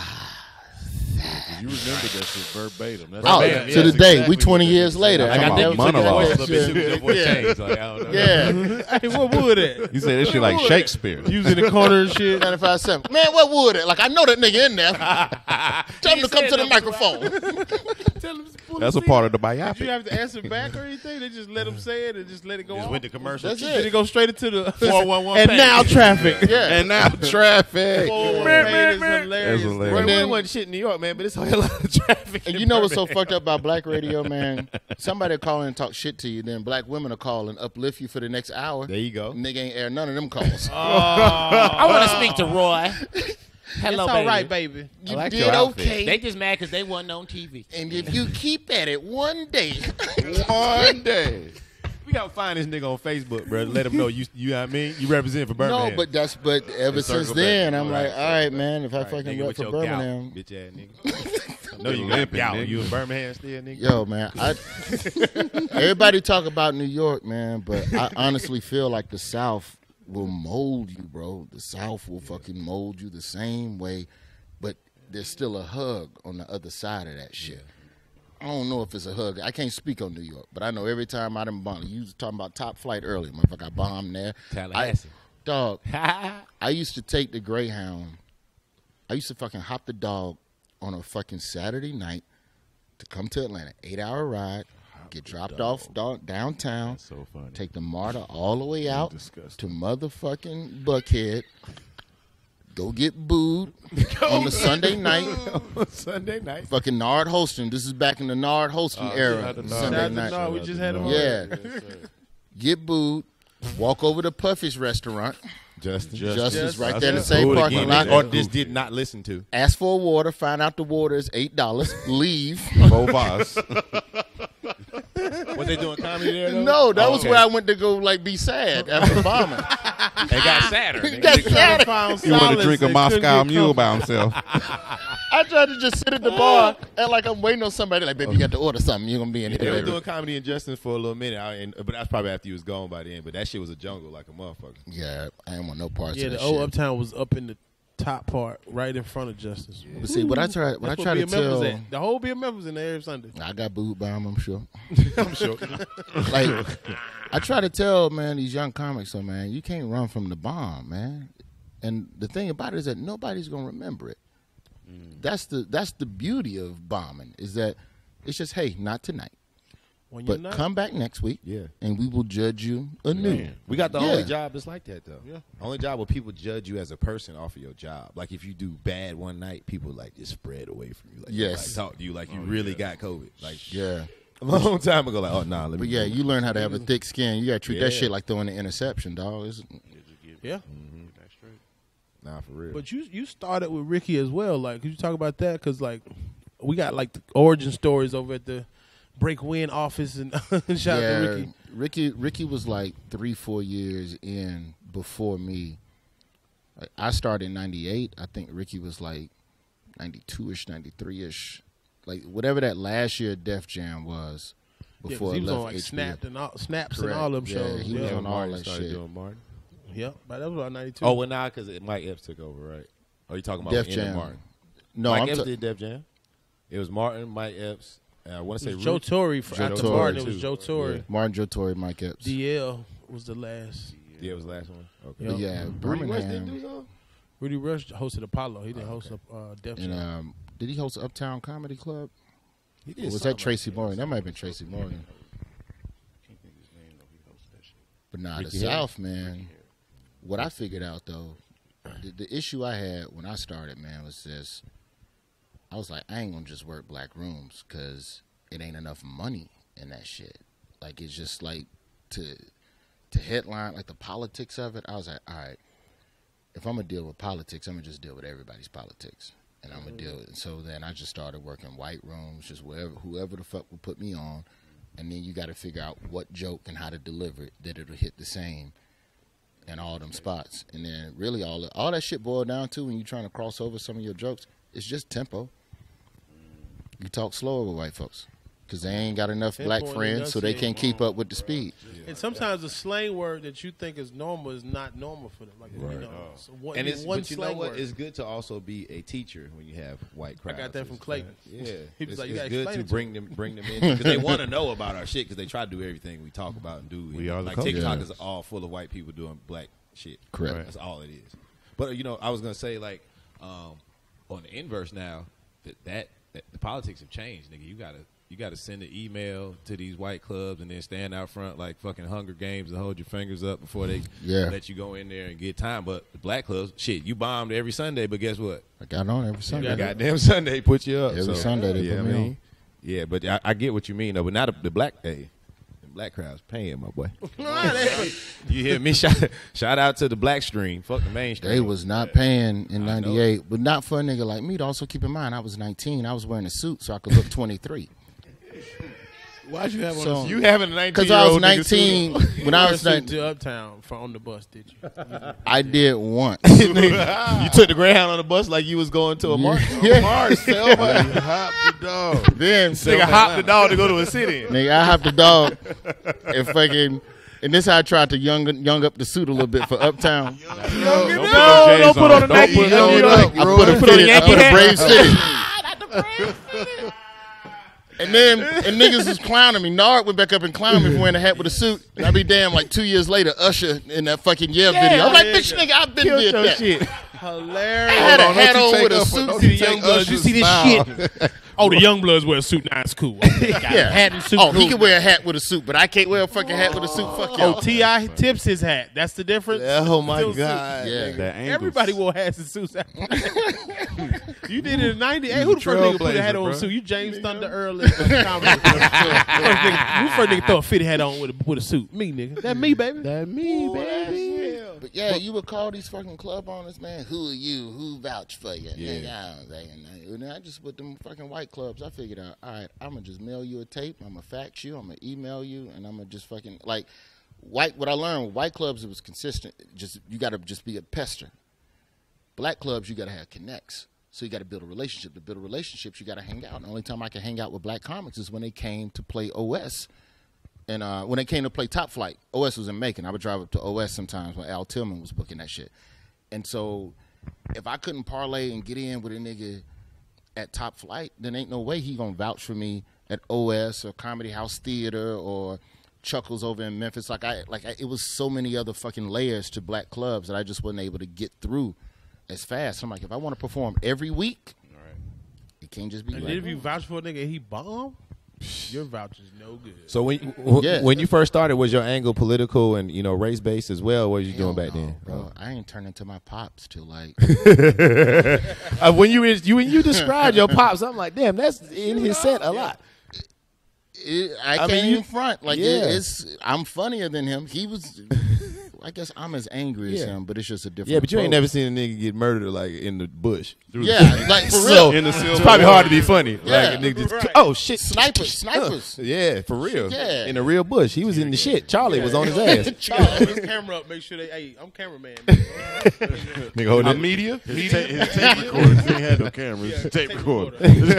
You remember that shit verbatim. That's oh, verbatim. to the Yes, day, exactly. we 20 years later. I got never that forget monologue. that Little bit shit. soon as your voice changed. Like, I don't know. Yeah. Hey, what wood at? You say that shit like Shakespeare. You was in the corner and shit. 95.7. Man, what wood it? Like, I know that nigga in there. Tell him to come to the microphone. Tell him to pull That's the a part of seat. the Did you biopic. have to answer back or anything? They just let him say it and just let it go Just off? went to commercial. That's Did it. it go straight into the 411 And page. now traffic. Yeah. And now traffic. 411 page is hilarious. That's hilarious. Well, And then- it wasn't shit in New York, man, but it's a lot of traffic. And in you know what's so Birmingham. fucked up about black radio, man? Somebody will call in and talk shit to you, then black women will call and uplift you for the next hour. There you go. Nigga ain't air none of them calls. I want to speak to Roy. Hello, It's all baby. right, baby. You like did your outfit. okay. They just mad because they wasn't on TV. And if you keep at it one day, One day. We gotta find this nigga on Facebook, bro. Let him know you know what I mean? You represent for Birmingham. no, but ever circle since back. then, I'm Right. like, all right, man. If I All right, fucking nigga, rep with for your Birmingham, gout, bitch ass nigga. I know you Limping, got gout. nigga. You in Birmingham still, nigga? yo, man. Everybody talk about New York, man, but I honestly feel like the South will mold you, bro. The South will fucking mold you the same way, but there's still a hug on the other side of that shit. I don't know if it's a hug. I can't speak on New York, but I know every time I done bombed. You was talking about Top Flight earlier, motherfucker. I bombed there. Tallahassee. Dog, I used to take the Greyhound. I used to fucking hop the dog on a fucking Saturday night to come to Atlanta. 8-hour ride, get dropped off downtown, So funny. take the MARTA all the way out Disgusting. to motherfucking Buckhead, go get booed on the Sunday night. Sunday night. Fucking Nard Holston. This is back in the Nard Holston era. shout out to Sunday Shout out to night. Nard. We just had him on. Yeah. Get booed. Walk over to Puffy's restaurant. Justice right there in the same Food parking again, lot. Or just did not listen to. Ask for a water. Find out the water is $8. Leave. Bovas. Was they doing comedy there, though? No, that was okay. where I went to go like be sad after bombing. They got sadder. nigga. Got sad. Found He want to solace drink a and Moscow couldn't get Mule comfortable. by himself. I tried to just sit at the bar and like I'm waiting on somebody. Like, baby, you got to order something. You're gonna be in here. They were baby. doing comedy in Justin for a little minute, but that's probably after you was gone by then. But that shit was a jungle like a motherfucker. Yeah, I ain't want no parts Yeah, of the that old shit. Uptown was up in the top part, right in front of Justice. But see, what I try to That's where BMF was tell, at. The whole BMF was in there every Sunday. I got booed by him. I'm sure. I'm sure. Like, I try to tell, man, these young comics, so man, you can't run from the bomb, man. And the thing about it is that nobody's gonna remember it. That's the beauty of bombing is that it's just, hey, not tonight, When you're but not, come back next week, Yeah. and we will judge you anew. We got the Yeah. only job that's like that though. Yeah. Only job where people judge you as a person off of your job. Like if you do bad one night, people like just spread away from you. Like, Yes. like, talk to you like you really got COVID. Like Yeah, a long time ago, like oh nah, let me. but yeah, you learn how to have a thick skin. You gotta treat that Yeah. shit like throwing an interception, dog. yeah. nah for real. But you started with Ricky as well. Like, could you talk about that? Because like, we got like the origin stories over at the Break Win office, and shout out to Ricky. Ricky was like 3-4 years in before me. Like, I started in '98. I think Ricky was like 92ish, 93ish, like whatever that last year Def Jam was Yeah, 'cause before he it was left on like HBO. Snaps Correct. and all them Yeah, shows. he was yeah, on all Martin that started shit. doing Martin. yeah. But that was about 92. Oh well, nah, because Mike Epps took over, right? Oh, you talking about Def Def Jam. Martin? No, Mike I'm Epps ta- did Def Jam. It was Martin, Mike Epps. And I want to It say was Joe Root. Torre. Joe After Torre, Martin, it was too. Joe Torre. Yeah. Martin, Joe Torre, Mike Epps. DL was the last. Yeah, it was the last one. Okay. Yeah. But yeah, Rudy Rush didn't do Birmingham. something? Rudy Rush hosted Apollo. He didn't host Def And Jam. did he host Uptown Comedy Club? He Or did was something that Tracy Morgan? That might have been Tracy Morgan. But nah, the Ricky South, man. What I figured out though, the issue I had when I started, man, was this. I was like, I ain't gonna just work black rooms because it ain't enough money in that shit. Like it's just like to headline like the politics of it. I was like, all right, if I'm gonna deal with politics, I'm gonna just deal with everybody's politics, and I'm gonna deal with it. So then I just started working white rooms, just whoever the fuck would put me on, and then you got to figure out what joke and how to deliver it that it'll hit the same. and all them spots. And then really all that shit boiled down to when you're trying to cross over some of your jokes, it's just tempo. You talk slower with white folks because they ain't got enough Tempo black and friends, so they can't keep up with the speed. And sometimes the slang word that you think is normal is not normal for them. Like, you know, so one, And it's, one but you know slang what? word. It's good to also be a teacher when you have white crowds. I got that from Clayton. Yeah, He was it's, like, you it's gotta good explain to it to bring them in because they want to know about our shit because they try to do everything we talk about and do. We are the like culture. TikTok Yeah. is all full of white people doing black shit. Correct. That's all it is. But you know, I was gonna say like on the inverse now that the politics have changed, nigga. You gotta send an email to these white clubs and then stand out front like fucking Hunger Games and hold your fingers up before they let you go in there and get time. But the black clubs, shit, you bombed every Sunday, but guess what? I got on every Sunday. Goddamn Sunday put you up. Every Sunday they yeah, put me on. Yeah, but I get what you mean though. But not the black the black crowd's paying, my boy. You hear me? Shout out to the black stream. Fuck the mainstream. They was not paying in 98, but not for a nigga like me. To also keep in mind, I was 19. I was wearing a suit so I could look 23. Why'd you have So- on a You having a 19 Because I was 19 when I was 19. to Uptown on the bus, did you? I did once. you took the Greyhound on the bus like you was going to a march. Yeah. Mars, Selma. You hopped the dog. Then Nigga hopped the dog to go to a city. nigga, I hopped the dog and fucking. And this how I tried to young up the suit a little bit for Uptown. Don't put on the Nike. I put a Brave City. And niggas was clowning me. Nard went back up and clowned me for wearing a hat with a suit. And I be damn, like 2 years later, Usher in that fucking video. I'm like, bitch, nigga, I've been did that. Hilarious. I had a hat on with a suit. See the young bloods. You see this shit? Oh, the young bloods wear a suit. Nah, it's cool. Got a hat and suit. Oh, he cool. can wear a hat with a suit, but I can't wear a fucking hat with a suit. Fuck y'all. Oh, T.I. tips his hat. That's the difference. Oh my Still suit. God. Yeah. That angles. Everybody wore hats and suits. You did it in '90. Hey, who the first nigga put a hat on a suit? You James Thunder Earl. Who first nigga throw a fitted hat on with a suit? Me, nigga. That me, baby. That me, baby. But yeah, you would call these fucking club owners, man. Who are you? Who vouch for you? Yeah. Nigga, I don't say nothing. And I just with them fucking white clubs, I figured out, all right, I'm gonna just mail you a tape. I'm gonna fax you. I'm gonna email you, and I'm gonna just fucking like What I learned with white clubs, it was consistent. Just you got to just be a pester. Black clubs, you got to have connects. So you got to build a relationship. To build relationships, you got to hang out. The only time I could hang out with black comics is when they came to play OS. And when they came to play Top Flight, OS was in Macon. I would drive up to OS sometimes when Al Tillman was booking that shit. And so if I couldn't parlay and get in with a nigga at Top Flight, then ain't no way he going to vouch for me at OS or Comedy House Theater or Chuckles over in Memphis. It was so many other fucking layers to black clubs that I just wasn't able to get through as fast. I'm like, if I want to perform every week, it can't just be And like, then if you vouch for a nigga and he bomb, your vouch is no good. So when you first started, was your angle political and race based as well? What was you doing back then, bro? I ain't turning to my pops till like when you described your pops, I'm like, damn, that's in his set a lot. I can't even front. I'm funnier than him. He was. I guess I'm as angry as him, but it's just a different. Yeah, but you ain't approach. never seen a nigga get murdered like in the bush. Yeah, like for real. So it's probably hard to be funny. Yeah, like a nigga just, oh shit, snipers. Yeah, for real. Yeah. In a real bush, he was in the shit. Charlie was on his ass. Charlie, put his camera up. Make sure I'm cameraman. Nigga, hold it. Media? His tape recorders. He ain't had no cameras. Tape recorder.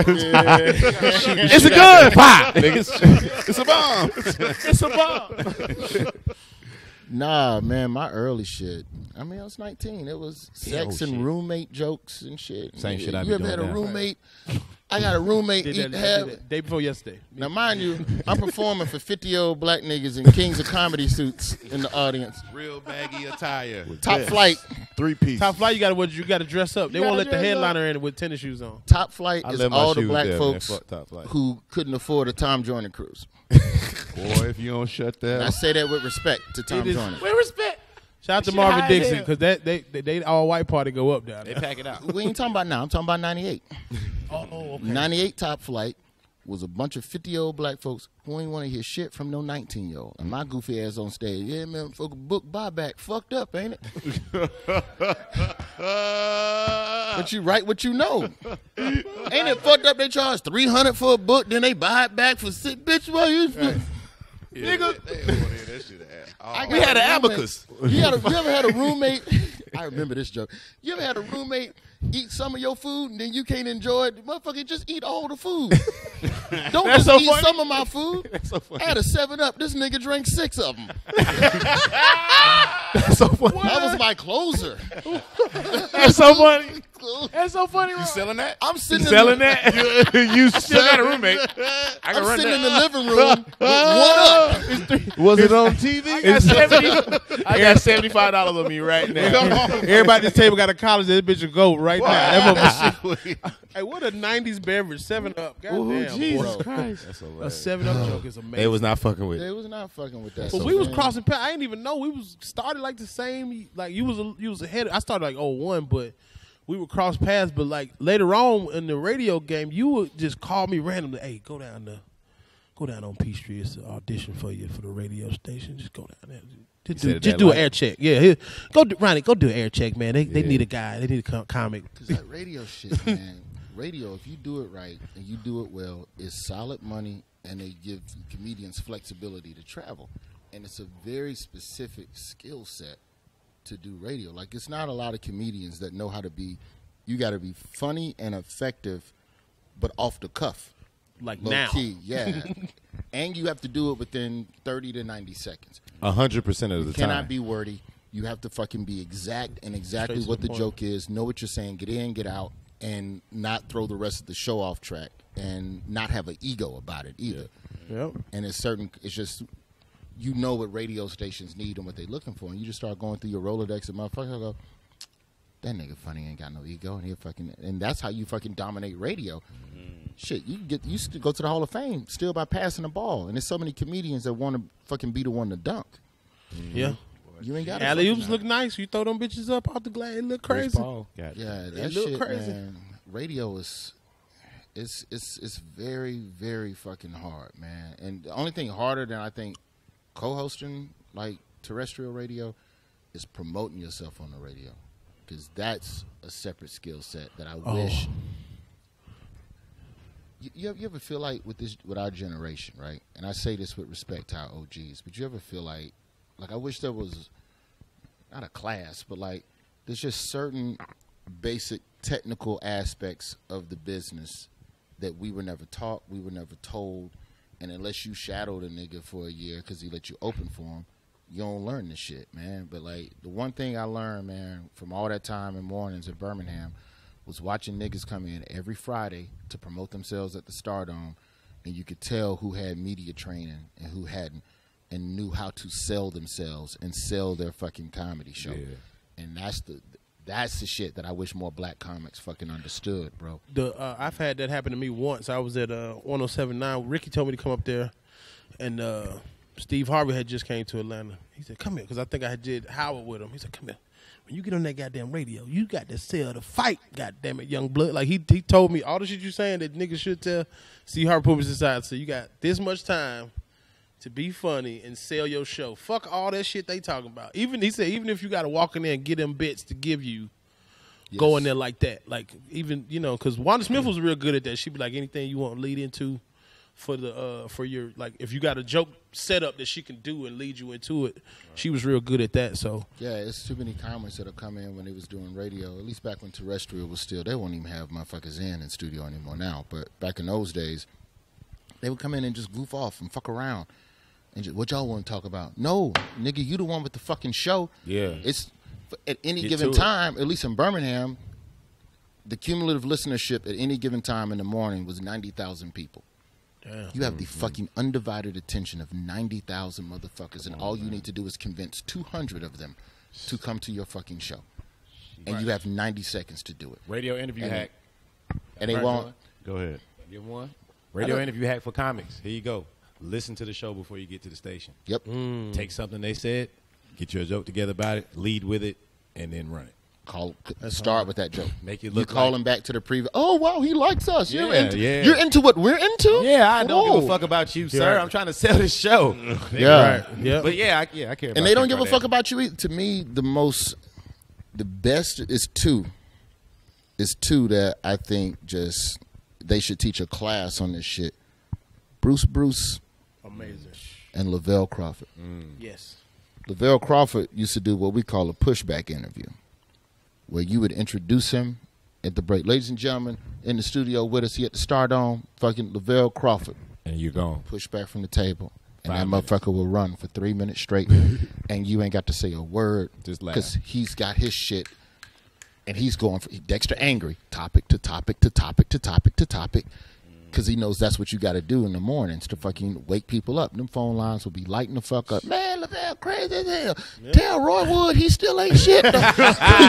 It's a gun. Pop. Niggas. It's a bomb. It's a bomb. Nah, man, my early shit. I mean, I was 19. It was sex and roommate jokes and shit. Same shit I be You ever doing had a now. roommate? I got a roommate. Did that day before yesterday. Now, mind you, I'm performing for 50-year-old black niggas in Kings of Comedy suits in the audience. Real baggy attire. Top Flight. 3 piece. Top Flight, you got to dress up. They won't let the dress headliner in with tennis shoes on. Top Flight I is left my all the shoes black there, man. folks Fuck Top Flight. who couldn't afford a Tom Joyner cruise. Boy, if you don't shut that And I say that with respect to Tom is- Joyner. With respect. Shout out to Shit Marvin high as Dixon hell. because they all white party go up down They there. pack it out. We ain't talking about now. I'm talking about 98. Oh, okay. 98 Top Flight was a bunch of 50-year-old black folks who ain't want to hear shit from no 19-year-old. And my goofy ass on stage, yeah, man, fuck book buyback. Fucked up, ain't it? But you write what you know. Ain't it fucked up they charge $300 for a book, then they buy it back for $6. Bitch, well, you... Nigga. They didn't want to hear that shit at all. We had an abacus. You ever had a roommate? I remember this joke. You ever had a roommate eat some of your food and then you can't enjoy it? Motherfucker, just eat all the food. Don't That's just so eat funny. some of my food. That's so funny. I had a 7-Up. This nigga drank 6 of them. That's so funny. That was my closer. That's so funny. That's so funny. You selling that? I'm You sitting selling in the, that? You still got a roommate. I can I'm run sitting in that. the living room with 1 Up. Was it on TV? I got $75 on me right now. Everybody at this table got a college. This bitch will go right now. That motherfucker. Hey, what a '90s beverage, 7-Up. Goddamn, Jesus boy. Christ. That's A hilarious. 7-Up joke is amazing. They was not fucking with They it. was not fucking with that. But So, we was man, crossing paths. I didn't even know we was started like the same. Like you was ahead. I started like 01, but we would cross paths. But like later on in the radio game, you would just call me randomly. Hey, go down on Peachtree. It's an audition for you for the radio station. Just go down there. said it Just that do an light. air check. Yeah, here, Ronnie, go do an air check, man. They need a guy. They need a comic. Cause that radio shit, man. Radio, if you do it right and you do it well, is solid money, and they give comedians flexibility to travel. And it's a very specific skill set to do radio. Like, it's not a lot of comedians that know how to be. You got to be funny and effective, but off the cuff. Like Low now. key, yeah. And you have to do it within 30 to 90 seconds. 100% of the Cannot time. be wordy. You have to fucking be exact and exactly Straight to what the the point. joke is. Know what you're saying. Get in, get out, and not throw the rest of the show off track, and not have an ego about it either. Yep. And it's certain. It's just you know what radio stations need and what they're looking for, and you just start going through your Rolodex and motherfucker go, that nigga funny ain't got no ego, and he fucking, and that's how you fucking dominate radio. Shit, you used to go to the Hall of Fame still by passing the ball, and there's so many comedians that want to fucking be the one to dunk. Yeah. You ain't got Alley oops look nice. You throw them bitches up out the glass. It look Chris crazy. Paul. God. Yeah, It that look shit, crazy. man. Radio is, it's very, very fucking hard, man. And the only thing harder than I think co-hosting like terrestrial radio is promoting yourself on the radio, because that's a separate skill set that I wish. You ever feel like with our generation, right? And I say this with respect to our OGs, but you ever feel like I wish there was not a class, but like there's just certain basic technical aspects of the business that we were never taught, we were never told, and unless you shadowed a nigga for a year because he let you open for him, you don't learn this shit, man. But like the one thing I learned, man, from all that time in mornings at Birmingham was watching niggas come in every Friday to promote themselves at the Stardome, and you could tell who had media training and who hadn't, and knew how to sell themselves and sell their fucking comedy show. Yeah. And that's the shit that I wish more black comics fucking understood, bro. I've had that happen to me once. I was at 107.9. Ricky told me to come up there, and Steve Harvey had just came to Atlanta. He said, "Come here," because I think I did Howard with him. He said, "Come here. When you get on that goddamn radio, you got to sell the fight, goddamn it, young blood." Like he told me all the shit you saying that niggas should tell. Steve Harvey put me aside. So you got this much time to be funny and sell your show. Fuck all that shit they talking about. He said even if you got to walk in there and get them bits to give you, go in there like that. Like even because Wanda Smith was real good at that. She'd be like, anything you want to lead into for your like if you got a joke set up that she can do and lead you into it. She was real good at that. So Yeah, it's too many comments that'll come in when they was doing radio. At least back when terrestrial was still, they won't even have motherfuckers in studio anymore now. But back in those days, they would come in and just goof off and fuck around. And just, what y'all want to talk about? No, nigga, you the one with the fucking show. Yeah. It's at any Get given to it. time, at least in Birmingham, the cumulative listenership at any given time in the morning was 90,000 people. damn. You have the fucking undivided attention of 90,000 motherfuckers, and all you need to do is convince 200 of them to come to your fucking show. And you have 90 seconds to do it. Radio interview And- hack. And they Right, won't. Go ahead. Give one. Radio interview hack for comics. Here you go. Listen to the show before you get to the station. Yep. Take something they said, get your joke together about it, lead with it, and then run it. Start with that joke. Make it You look call like- him back to the previous. Oh, wow, he likes us. You're Yeah, into, yeah. You're into what we're into? Yeah, I don't give Whoa. a fuck about you, sir. right. I'm trying to sell this show. Yeah. Yeah. But yeah, I care about And they don't Kim give a fuck Kardashian. about you either. To me, the best is two. Is two that I think just they should teach a class on this shit. Bruce, Amazing. and Lavelle Crawford. Yes. Lavelle Crawford used to do what we call a pushback interview, where you would introduce him at the break. Ladies and gentlemen, in the studio with us here at the Stardome, fucking Lavelle Crawford. And you're gone. Push back from the table. And 5 that minutes. motherfucker will run for 3 minutes straight, and you ain't got to say a word. Just laugh. Because he's got his shit, and he's going for Dexter angry, topic to topic to topic to topic to topic, because he knows that's what you got to do in the mornings to fucking wake people up. Them phone lines will be lighting the fuck up. Man, Lavelle crazy as hell. Tell Roy Wood he still ain't shit. We ain't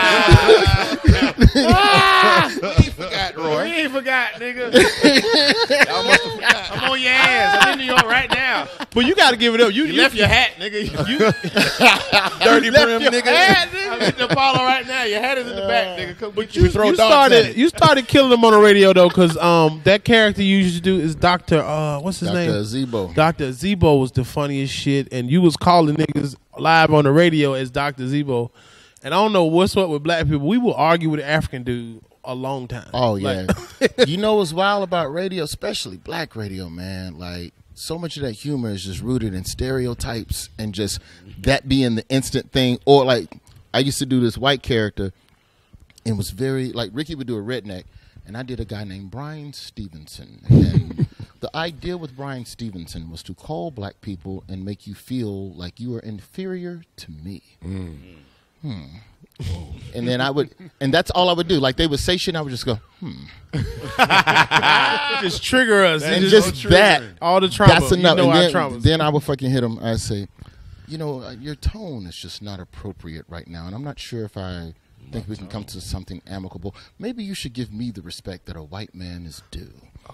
forgot, nigga. Y'all must have forgot. I'm on your ass. I'm in New York right now. But you got to give it up. You Left your hat, nigga. dirty brim, nigga. I'm in the Apollo right now. Your hat is in the back, nigga. Come get You started killing him on the radio though, because that character you used to do is Dr. What's his name? Dr. Zebo. Dr. Zebo was the funniest shit, and you was calling niggas live on the radio as Dr. Zebo. And I don't know what's up with black people. We will argue with an African dude a long time. Oh yeah. You know what's wild about radio, especially black radio, man? Like, so much of that humor is just rooted in stereotypes and just that being the instant thing. Or like, I used to do this white character and was very like, Ricky would do a redneck, and I did a guy named Brian Stevenson. And the idea with Brian Stevenson was to call black people and make you feel like you are inferior to me. And then I would, and that's all I would do. Like, they would say shit, and I would just go, Just trigger us. and just that. all the trauma. That's enough. You know And our traumas. then I would fucking hit him. I'd say, you know, your tone is just not appropriate right now, and I'm not sure if I think we can come to something amicable. Maybe you should give me the respect that a white man is due.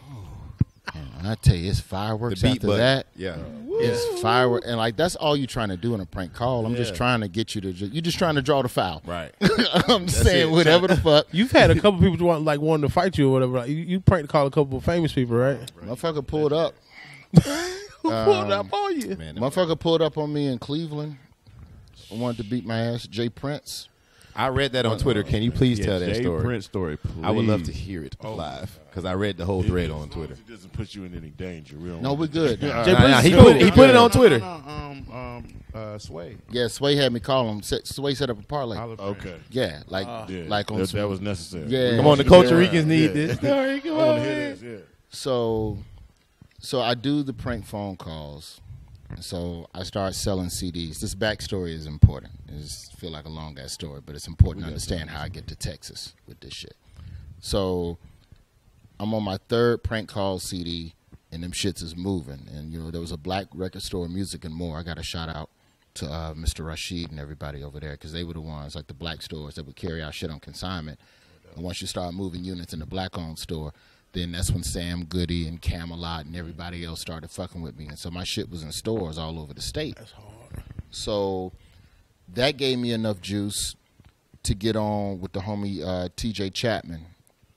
And I tell you, it's fireworks The beat after button. that. Yeah. It's fireworks, and like that's all you're trying to do in a prank call. I'm just trying to get you to. You're just trying to draw the foul. Right. I'm saying whatever the fuck. You've had a couple people wanting to fight you or whatever. Like, you prank call a couple of famous people, right? Motherfucker pulled up. Who pulled up on you? Man, Motherfucker pulled up on me in Cleveland. Wanted to beat my ass. Jay Prince. I read that on Twitter. Can you please tell that Jay story? Prince story, please. I would love to hear it live because I read the whole thread on Twitter. It doesn't put you in any danger. We don't No, we're good. Jay Nah, Prince he is put cool. he put it on Twitter. Sway. Yeah, Sway had me call him. Sway set up a parlay. Okay. Yeah, like Yeah, like on that was necessary. Yeah. Come on, the Costa Ricans need this. I want to hear this. Yeah. So I do the prank phone calls. So I start selling CDs. This backstory is important. It feel like a long ass story, but it's important to understand how I get to Texas with this shit. So I'm on my third prank call CD, and them shits is moving. And you know, there was a black record store, Music and More. I got a shout out to Mr. Rashid and everybody over there, because they were the ones, like the black stores, that would carry out shit on consignment. And once you start moving units in the black-owned store, then that's when Sam Goody and Camelot and everybody else started fucking with me. And so my shit was in stores all over the state. That's hard. So that gave me enough juice to get on with the homie TJ Chapman,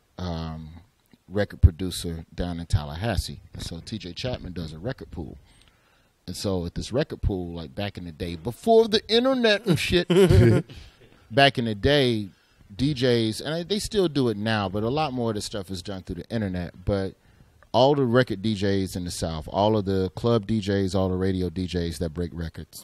record producer down in Tallahassee. And so TJ Chapman does a record pool. And so at this record pool, like back in the day, before the internet and shit, back in the day, DJs, and they still do it now, but a lot more of the stuff is done through the internet. But all the record DJs in the South, all of the club DJs, all the radio DJs that break records,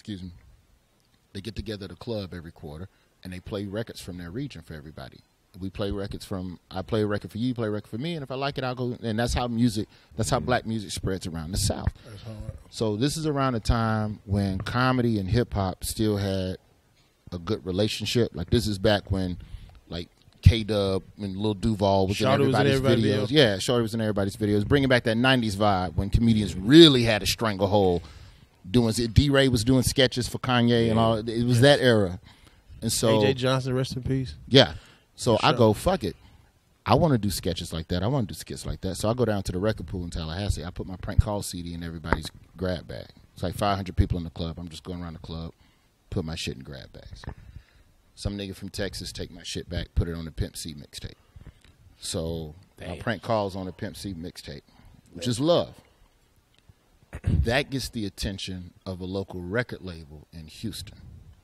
they get together at a club every quarter, and they play records from their region for everybody. We play records from, I play a record for you, you play a record for me, and if I like it, I'll go. And that's how black music spreads around the South. So this is around the time when comedy and hip hop still had a good relationship. Like, this is back when, like, K-Dub and Lil Duval was in everybody's videos. Yeah, Shorty was in everybody's videos. Bringing back that 90s vibe when comedians really had a stranglehold. D-Ray was doing sketches for Kanye and all. It was that era. And so AJ Johnson, rest in peace. yeah. So I go, fuck it. I want to do sketches like that. I want to do skits like that. So I go down to the record pool in Tallahassee. I put my prank call CD in everybody's grab bag. It's like 500 people in the club. I'm just going around the club, put my shit in grab bags. Some nigga from Texas take my shit back, put it on the Pimp C mixtape. So my prank calls on the Pimp C mixtape, which is love. That gets the attention of a local record label in Houston.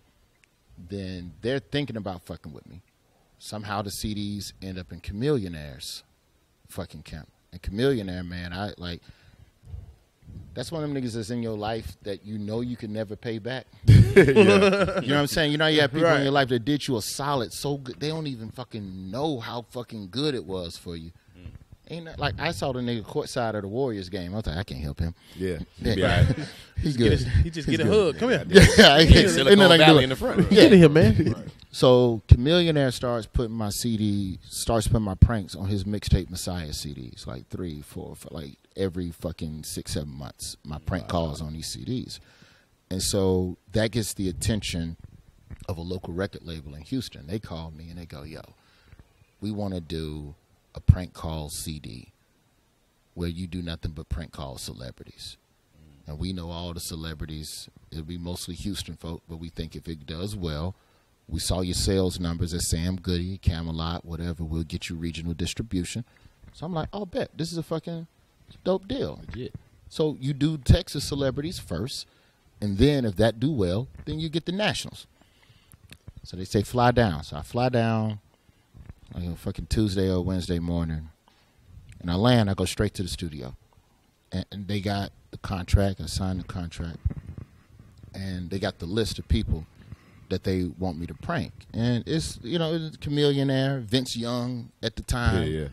Then they're thinking about fucking with me. Somehow the CDs end up in Chameleonaire's fucking camp. And Chameleonaire, man, That's one of them niggas that's in your life that you know you can never pay back. You know what I'm saying? You know you have people in your life that did you a solid so good they don't even fucking know how fucking good it was for you. Ain't that, like I saw the nigga courtside of the Warriors game. I was like, I can't help him. Yeah. He's good. He just get a hug. Come here. Silicon Valley in the front. Get in here, man. So Chameleonaire starts putting my pranks on his mixtape Messiah CDs, like 3, 4, like every fucking 6, 7 months. My prank calls on these CDs. And so that gets the attention of a local record label in Houston. They call me and they go, yo, we want to do a prank call CD where you do nothing but prank call celebrities. And we know all the celebrities. It'll be mostly Houston folk, but we think if it does well, we saw your sales numbers at Sam Goody, Camelot, whatever, we'll get you regional distribution. So I'm like, oh, bet. This is a fucking dope deal. Legit. So you do Texas celebrities first, and then if that do well, then you get the nationals. So they say fly down. So I fly down like a fucking Tuesday or Wednesday morning, and I land. I go straight to the studio, and they got the contract. I signed the contract, and they got the list of people that they want me to prank. And it's, you know, it's Chameleonaire, Vince Young at the time.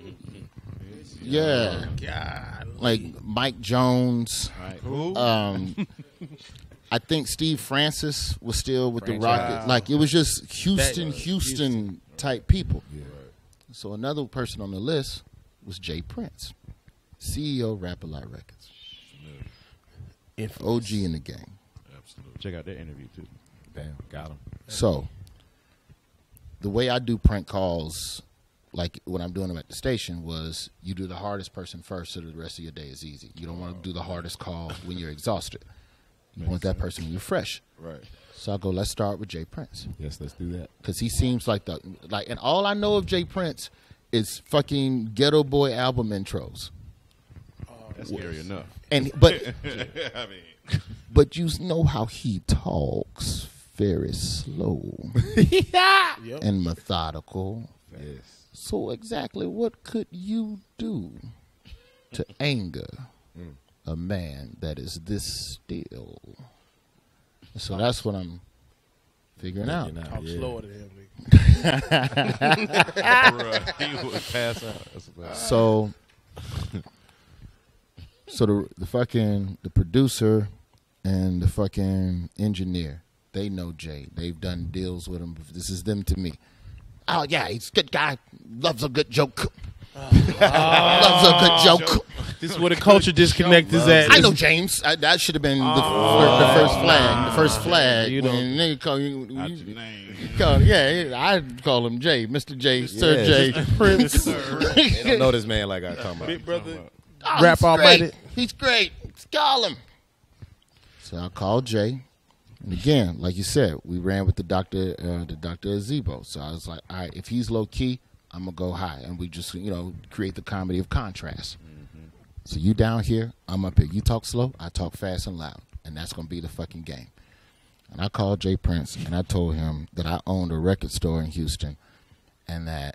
Yeah. God. Like Mike Jones. Right. Who? I think Steve Francis was still with the Rockets. Like, it was just Houston type people. Yeah. So another person on the list was Jay Prince, CEO of Rap A Lot Records. OG in the game. Absolutely. Check out that interview too. Bam. Got him. So the way I do prank calls, like when I'm doing them at the station, was you do the hardest person first so that the rest of your day is easy. You don't want to do the hardest call when you're exhausted. You want that person when you're fresh. Right. So I go, let's start with Jay Prince. Yes, let's do that. Because he seems like and all I know of Jay Prince is fucking Ghetto Boy album intros. That's scary enough. But I mean, but you know how he talks, very slow and methodical. Yes. So exactly what could you do to anger a man that is this still? So that's what I'm figuring out. Talk slower than him, bruh, he would pass out. That's about So the producer and the fucking engineer, they know Jay. They've done deals with him. This is them to me. Oh yeah, he's a good guy. Loves a good joke. Loves a good joke. This is where the culture disconnect is at. I know James. That should have been the first flag. The first flag. You know, when nigga call you. not your name. I call him Jay, Mr. J, Sir J, Prince. They don't know this man like I talking about. Big brother. Oh, Rap he's Almighty. great. He's great. Let's call him. So I called Jay. And again, like you said, we ran with the Dr. Azebo. So I was like, all right, if he's low key, I'm going to go high. And we just, create the comedy of contrast. Mm-hmm. So you down here, I'm up here. You talk slow, I talk fast and loud. And that's going to be the fucking game. And I called Jay Prince, and I told him that I owned a record store in Houston. And that,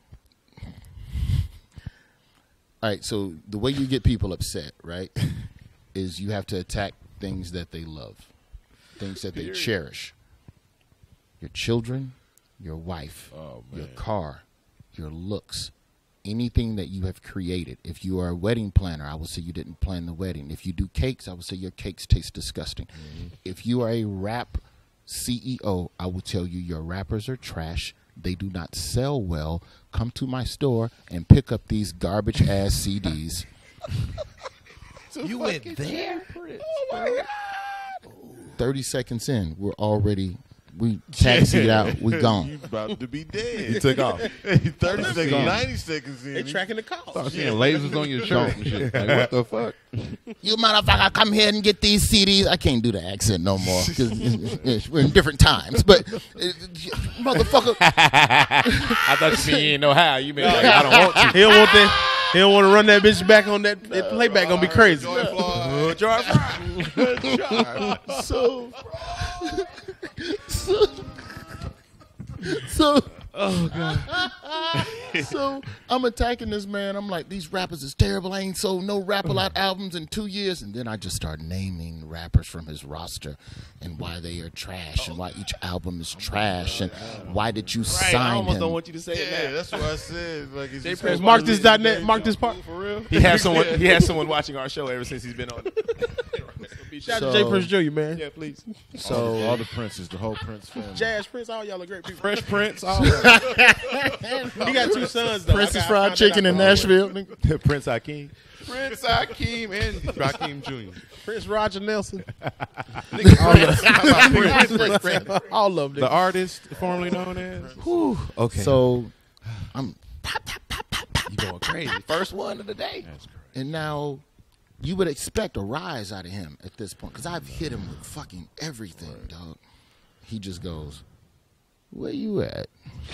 all right, so the way you get people upset, right, is you have to attack things that they love. Things that they cherish. Your children, your wife, your car, your looks, anything that you have created. If you are a wedding planner, I would say you didn't plan the wedding. If you do cakes, I would say your cakes taste disgusting. Mm-hmm. If you are a rap CEO, I will tell you your rappers are trash. They do not sell well. Come to my store and pick up these garbage ass CDs. You went there? Oh my God. 30 seconds in, we taxied out, we gone. You about to be dead. He took off. 30 seconds, gone. 90 seconds in. They tracking the cost. Start seeing lasers on your shirt and shit. Like, what the fuck? You motherfucker, come here and get these CDs. I can't do the accent no more because we're in different times. But motherfucker, I thought you didn't know how. You mean like I don't want to. He don't want that. He don't want to run that bitch back on that playback. Gonna be crazy. So Oh God. So I'm attacking this man. I'm like, these rappers is terrible. I ain't sold no Rap A Lot albums in 2 years. And then I just start naming rappers from his roster and why they are trash and why each album is trash and why did you I sign almost him? don't want you to say it Yeah, now. that's what I said. Like, is this Prince, markthis.net, mark this part. for real? He has someone watching our show ever since he's been on. Shout out to Jay Prince Jr., man. Yeah, please. So all the Princes, the whole Prince family. Jazz Prince, all y'all are great people. Fresh Prince. All He got 2 sons, though. Princess I found Fried that Chicken out. in Nashville. nigga. Prince Hakeem. Prince Hakeem and Rakim Jr. Prince Roger Nelson. All All of them. the artist formerly known as. Okay. So I'm you going crazy. First one of the day. and now you would expect a rise out of him at this point because I've hit him with fucking everything, dog. He just goes, "Where you at?"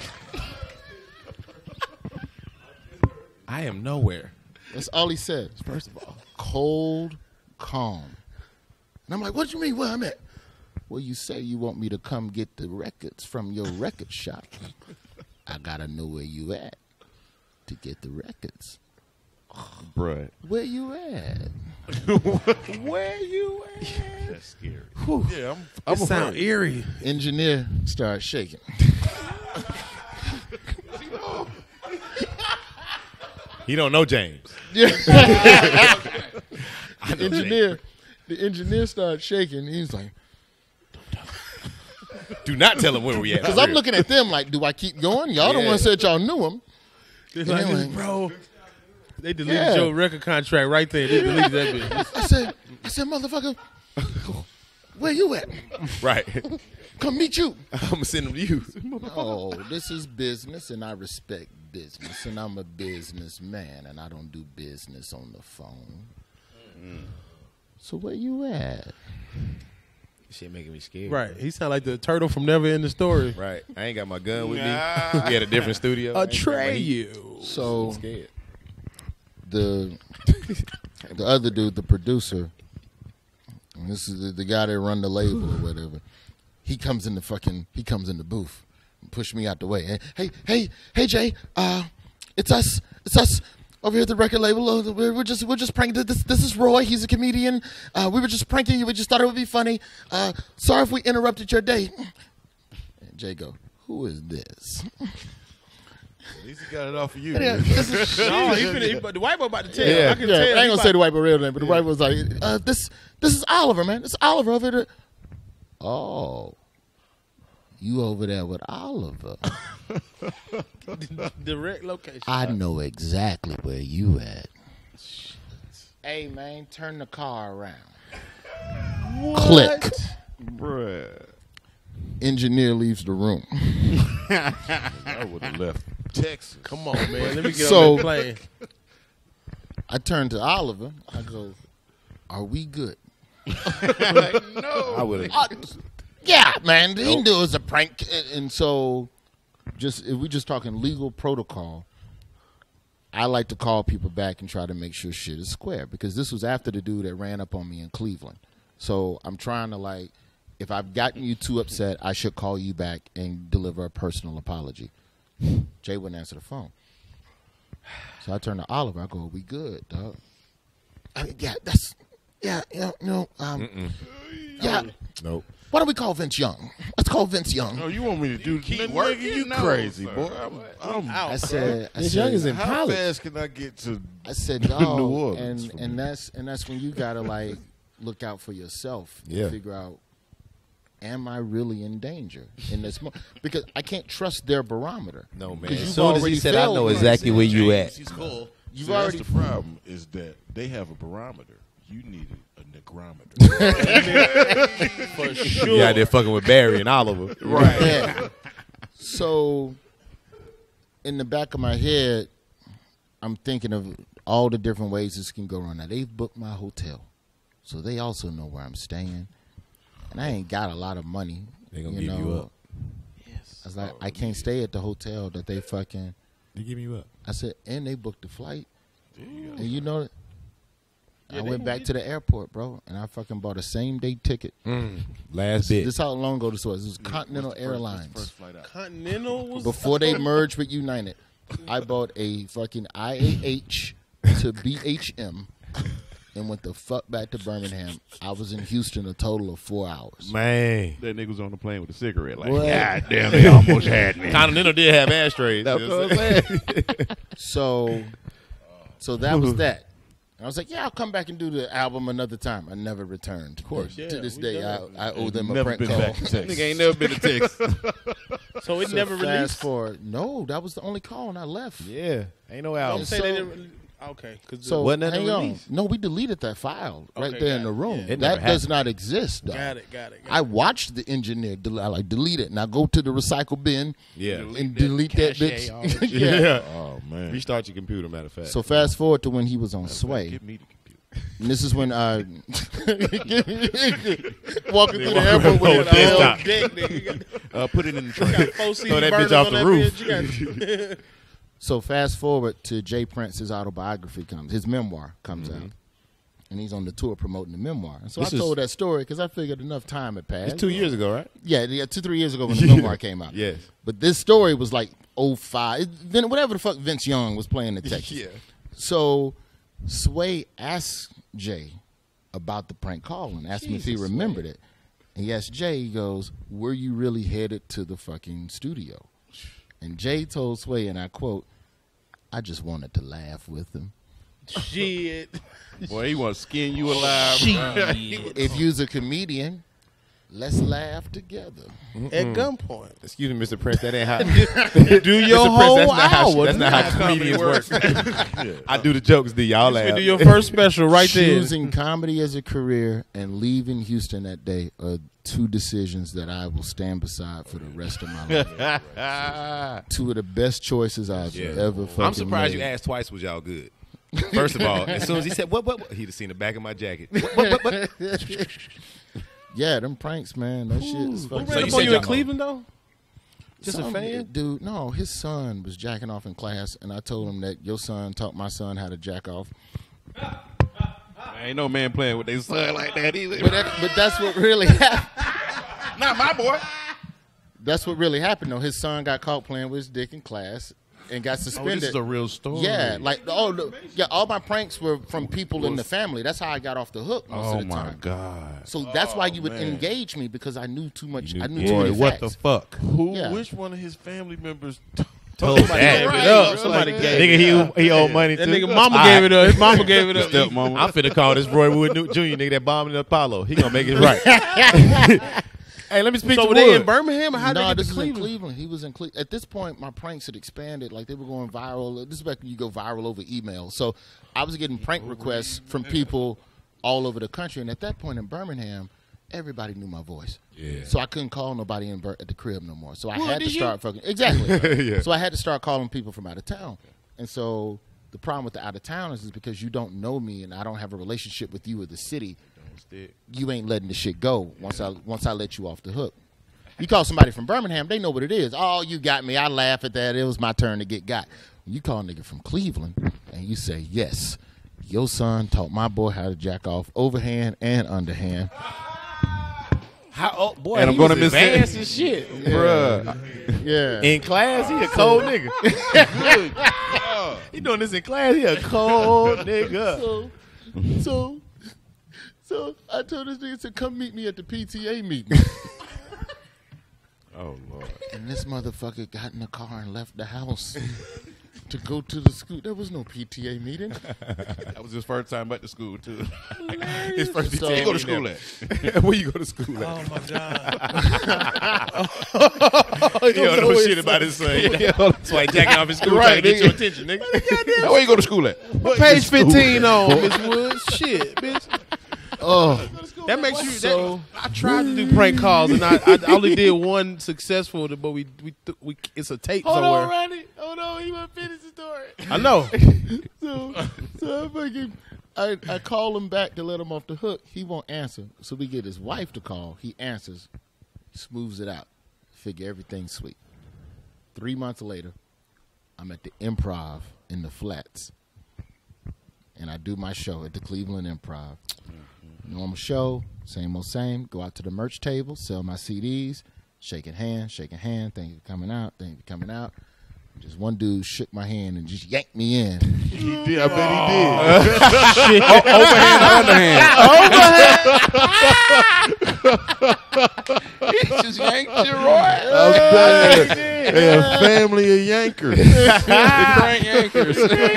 I am nowhere. That's all he said. First of all. Cold, calm. And I'm like, "What do you mean where I'm at?" "Well, you say you want me to come get the records from your record shop. I gotta know where you at to get the records." Bruh. "Where you at?" "Where you at?" That's scary. Yeah, I'm It sound eerie. Engineer starts shaking. He don't know James. The engineer started shaking. He's like, Do not tell him where we at. because I'm looking at them like, do I keep going? Y'all the Yeah. one said y'all knew him. It's like, Anyway. bro, they deleted Yeah. your record contract right there. They deleted that bitch. I said, motherfucker, where you at? Right. Come meet you. I'm going to send him to you. Oh, this is business, and I respect business, and I'm a businessman, and I don't do business on the phone. So where you at? Shit making me scared. Right. He sound like the turtle from Never Ending Story. Right. I ain't got my gun with me. We had a different studio. Atreyu. So Scared. the other dude, the producer, and this is the guy that run the label or whatever. He comes in the booth, and push me out the way. Hey, Jay, it's us over here at the record label. We're just pranking. This is Roy. He's a comedian. We were just pranking you. We just thought it would be funny. Sorry if we interrupted your day. And Jay go, who is this? At least he got it off of you. This is No, but the white boy about to tell. Yeah, I can yeah, tell. I ain't gonna say the white boy real name, but the white boy was like, "This is Oliver, man. It's Oliver over there." "Oh, you over there with Oliver? Direct location. I know exactly where you at." "Hey, man, turn the car around." Click. Bruh. Engineer leaves the room. I would have left Texas. Come on, man. Let me get So- on that plane. I turn to Oliver. I go, "Are we good?" I would have. Yeah, man. He knew it was a prank, and so if we just talking legal protocol, I like to call people back and try to make sure shit is square because this was after the dude that ran up on me in Cleveland. So I'm trying to if I've gotten you too upset, I should call you back and deliver a personal apology. Jay wouldn't answer the phone, so I turn to Oliver. I go, "Are we good, dog?" Yeah. Nope. Why don't we call Vince Young? Let's call Vince Young. No, you want me to do Keep nigga, working, you no, crazy, sir. boy. I said, Young is in How college. fast can I get to? I said, New dog, Orleans for and that's when you gotta look out for yourself. Yeah. Figure out, am I really in danger in this moment? Because I can't trust their barometer. No, man. 'Cause As you've soon as he already said, I failed know once. exactly where you at. He's cool. You've See, already that's the problem is that they have a barometer. You needed a negrometer. For sure. You out there fucking with Barry and Oliver. Right. Yeah. So, in the back of my head, I'm thinking of all the different ways this can go wrong. Now they've booked my hotel, so they also know where I'm staying, and I ain't got a lot of money. They gonna give you up. I was like, I can't stay at the hotel that they fucking. They give you up. I said, and they booked the flight. And you know, Yeah, I went back to the airport, bro, and I fucking bought a same day ticket. Last bit. This how long ago this was. It was Continental Airlines. First flight out. Continental was Before they merged with United, I bought a fucking IAH to BHM and went the fuck back to Birmingham. I was in Houston a total of 4 hours. Man. That nigga was on the plane with a cigarette. Like, What? God damn, they almost had me. Continental did have ashtrays. That's what I'm saying. So that was that. I was like, yeah, I'll come back and do the album another time. I never returned. Of course. To Yeah, this we day, know I owe them a Never prank been call. back to Texas. Nigga ain't never been to Texas. so it So never fast released. forward. No, that was the only call, and I left. Yeah. Ain't no Don't album. say so- they didn't. Okay, because So Wasn't that hang a on. release? No, we deleted that file right Okay, there in got the it. room. Yeah. It never That does happened. not exist, though. got it. I watched the engineer. I like delete it, and I go to the recycle bin Yeah. and delete that Cache, all bitch. that shit. yeah. Oh, man. Restart your computer, matter of fact. So fast forward to when he was on Sway, Give me the computer. and this is when walking through the airport with a desktop. Dick, nigga. You got Put it in the trunk. 4 CD Throw that bitch burners off on the that roof. bitch. You got- So fast forward to Jay Prince's autobiography his memoir comes Mm-hmm. out, and he's on the tour promoting the memoir. And so This I is- told that story because I figured enough time had passed. It's 2 years ago, right? Yeah, 2-3 years ago when the memoir came out. Yes. But this story was like 05. Then whatever the fuck Vince Young was playing in Texas. Yeah. So Sway asked Jay about the prank call and asked him if he remembered it. And he asked Jay, he goes, were you really headed to the fucking studio? And Jay told Sway, and I quote, I just wanted to laugh with him. Shit. Boy, he want to skin you alive. If you's a comedian, let's laugh together. At gunpoint. Excuse me, Mr. Prince. That ain't how. Do your Mr. Prince, whole that's hour. not how comedians work. I do the jokes, do y'all laugh? Do your first special right there. Choosing comedy as a career and leaving Houston that day are two decisions that I will stand beside for the rest of my life. Two of the best choices I've ever fucking I'm surprised made. you asked twice was y'all good. First of all, as soon as he said, what, he'd have seen the back of my jacket. What? Yeah, them pranks, man. That shit is fucking. Who ran you up said on you y'all- in Cleveland, though? Just a Some fan? dude. No, his son was jacking off in class, and I told him that your son taught my son how to jack off. Ain't no man playing with their son like that either. But that's what really happened. Not my boy. That's what really happened, though. His son got caught playing with his dick in class and got Oh, suspended. this is a real story. Yeah, like all my pranks were from people in the family. That's how I got off the hook most Oh of the my time. God. So that's why you would engage me because I knew too much. I knew too Boy, many what facts. the fuck? Who? Yeah. Which one of his family members Told Somebody that. gave Right. it up. Somebody gave it Nigga, he owed money That too. nigga mama gave it up. His mama gave it up. stepmama? I'm finna call this Roy Wood Jr. nigga that bombed in Apollo. He gonna make it right. Hey, let me speak So to were they in Wood. Birmingham or how No, they get this to is in Cleveland? Cleveland. He was in Cleveland. At this point, my pranks had expanded. Like they were going viral. This is back when you go viral over email. So I was getting prank requests from people all over the country. And at that point in Birmingham, everybody knew my voice. Yeah. So I couldn't call nobody at the crib no more. So I Well, had to did you? start fucking exactly. Yeah. So I had to start calling people from out of town. And so the problem with the out of towners is because you don't know me and I don't have a relationship with you or the city. You ain't letting the shit go once I let you off the hook. You call somebody from Birmingham, they know what it is. Oh, you got me. I laugh at that. It was my turn to get got. When you call a nigga from Cleveland and you say, yes, your son taught my boy how to jack off overhand and underhand. How, oh, boy, And I'm he gonna was miss it. advanced and shit. Bruh. Yeah. In class, he a cold nigga. He doing this in class, he a cold nigga. So I told this nigga to come meet me at the PTA meeting. Oh Lord. And this motherfucker got in the car and left the house to go to the school. There was no PTA meeting. That was his first time at the school too. His first So- PTA You go to meeting school ever. at? Where you go to school at? Oh my God. He don't know shit about his son. That's why he jacking off his school trying to get your attention, nigga. Where you go to school at? What page 15 on, Miss Woods? Shit, bitch. Oh, That makes you. I tried to do prank calls and I only did one successful, but we it's a tape somewhere. Randy. Hold on, he want to finish the story. I know. so I call him back to let him off the hook. He won't answer. So we get his wife to call. He answers, smooths it out. Figure everything's sweet. 3 months later, I'm at the Improv in the Flats. and I do my show at the Cleveland Improv. Normal show, same old same. Go out to the merch table, sell my CDs, shaking hand. Thank you for coming out. Just one dude shook my hand and just yanked me in. He did. I bet he did. Overhand, He just yanked you, Roy. Hey, a family of yankers. The Grant Yankers.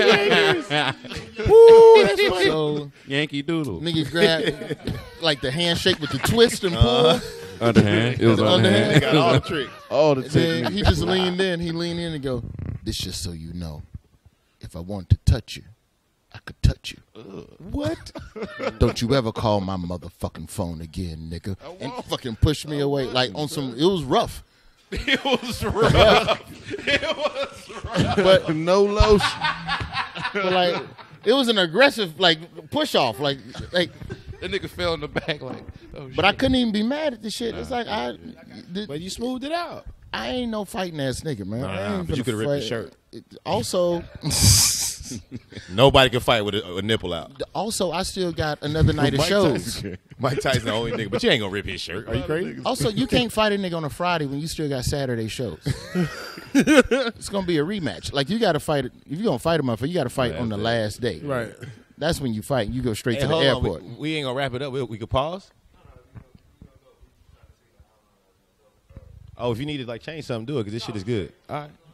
Woo, that's funny. So Yankee Doodle. niggas grab like the handshake with the twist and pull. Underhand. It was underhand. They got all the tricks. All the And then techniques. he just leaned in. He leaned in and go, "This just so you know, if I wanted to touch you, I could touch you. What? Don't you ever call my motherfucking phone again, nigga." And fucking pushed me away like on some. It was rough. It was rough. But No lotion. but like it was an aggressive like push off like. That nigga fell in the back like, oh shit. But I couldn't even be mad at the shit. It's like But you smoothed it out. I ain't no fighting ass nigga, man. I ain't but you finna coulda ripped his fight. shirt. Also, Nobody can fight with a nipple out. I still got another night of Mike shows. Tyson. Mike Tyson the only nigga, but you ain't gonna rip his shirt. Are you crazy? Also, you can't fight a nigga on a Friday when you still got Saturday shows. It's gonna be a rematch. Like you got to fight. If you gonna fight a motherfucker, you got to fight on the last day. Right. That's when you fight. You go straight Hey, to the hold on. airport. We ain't gonna wrap it up. We could pause. Oh, if you need to like change something, do it because this shit is good. All right.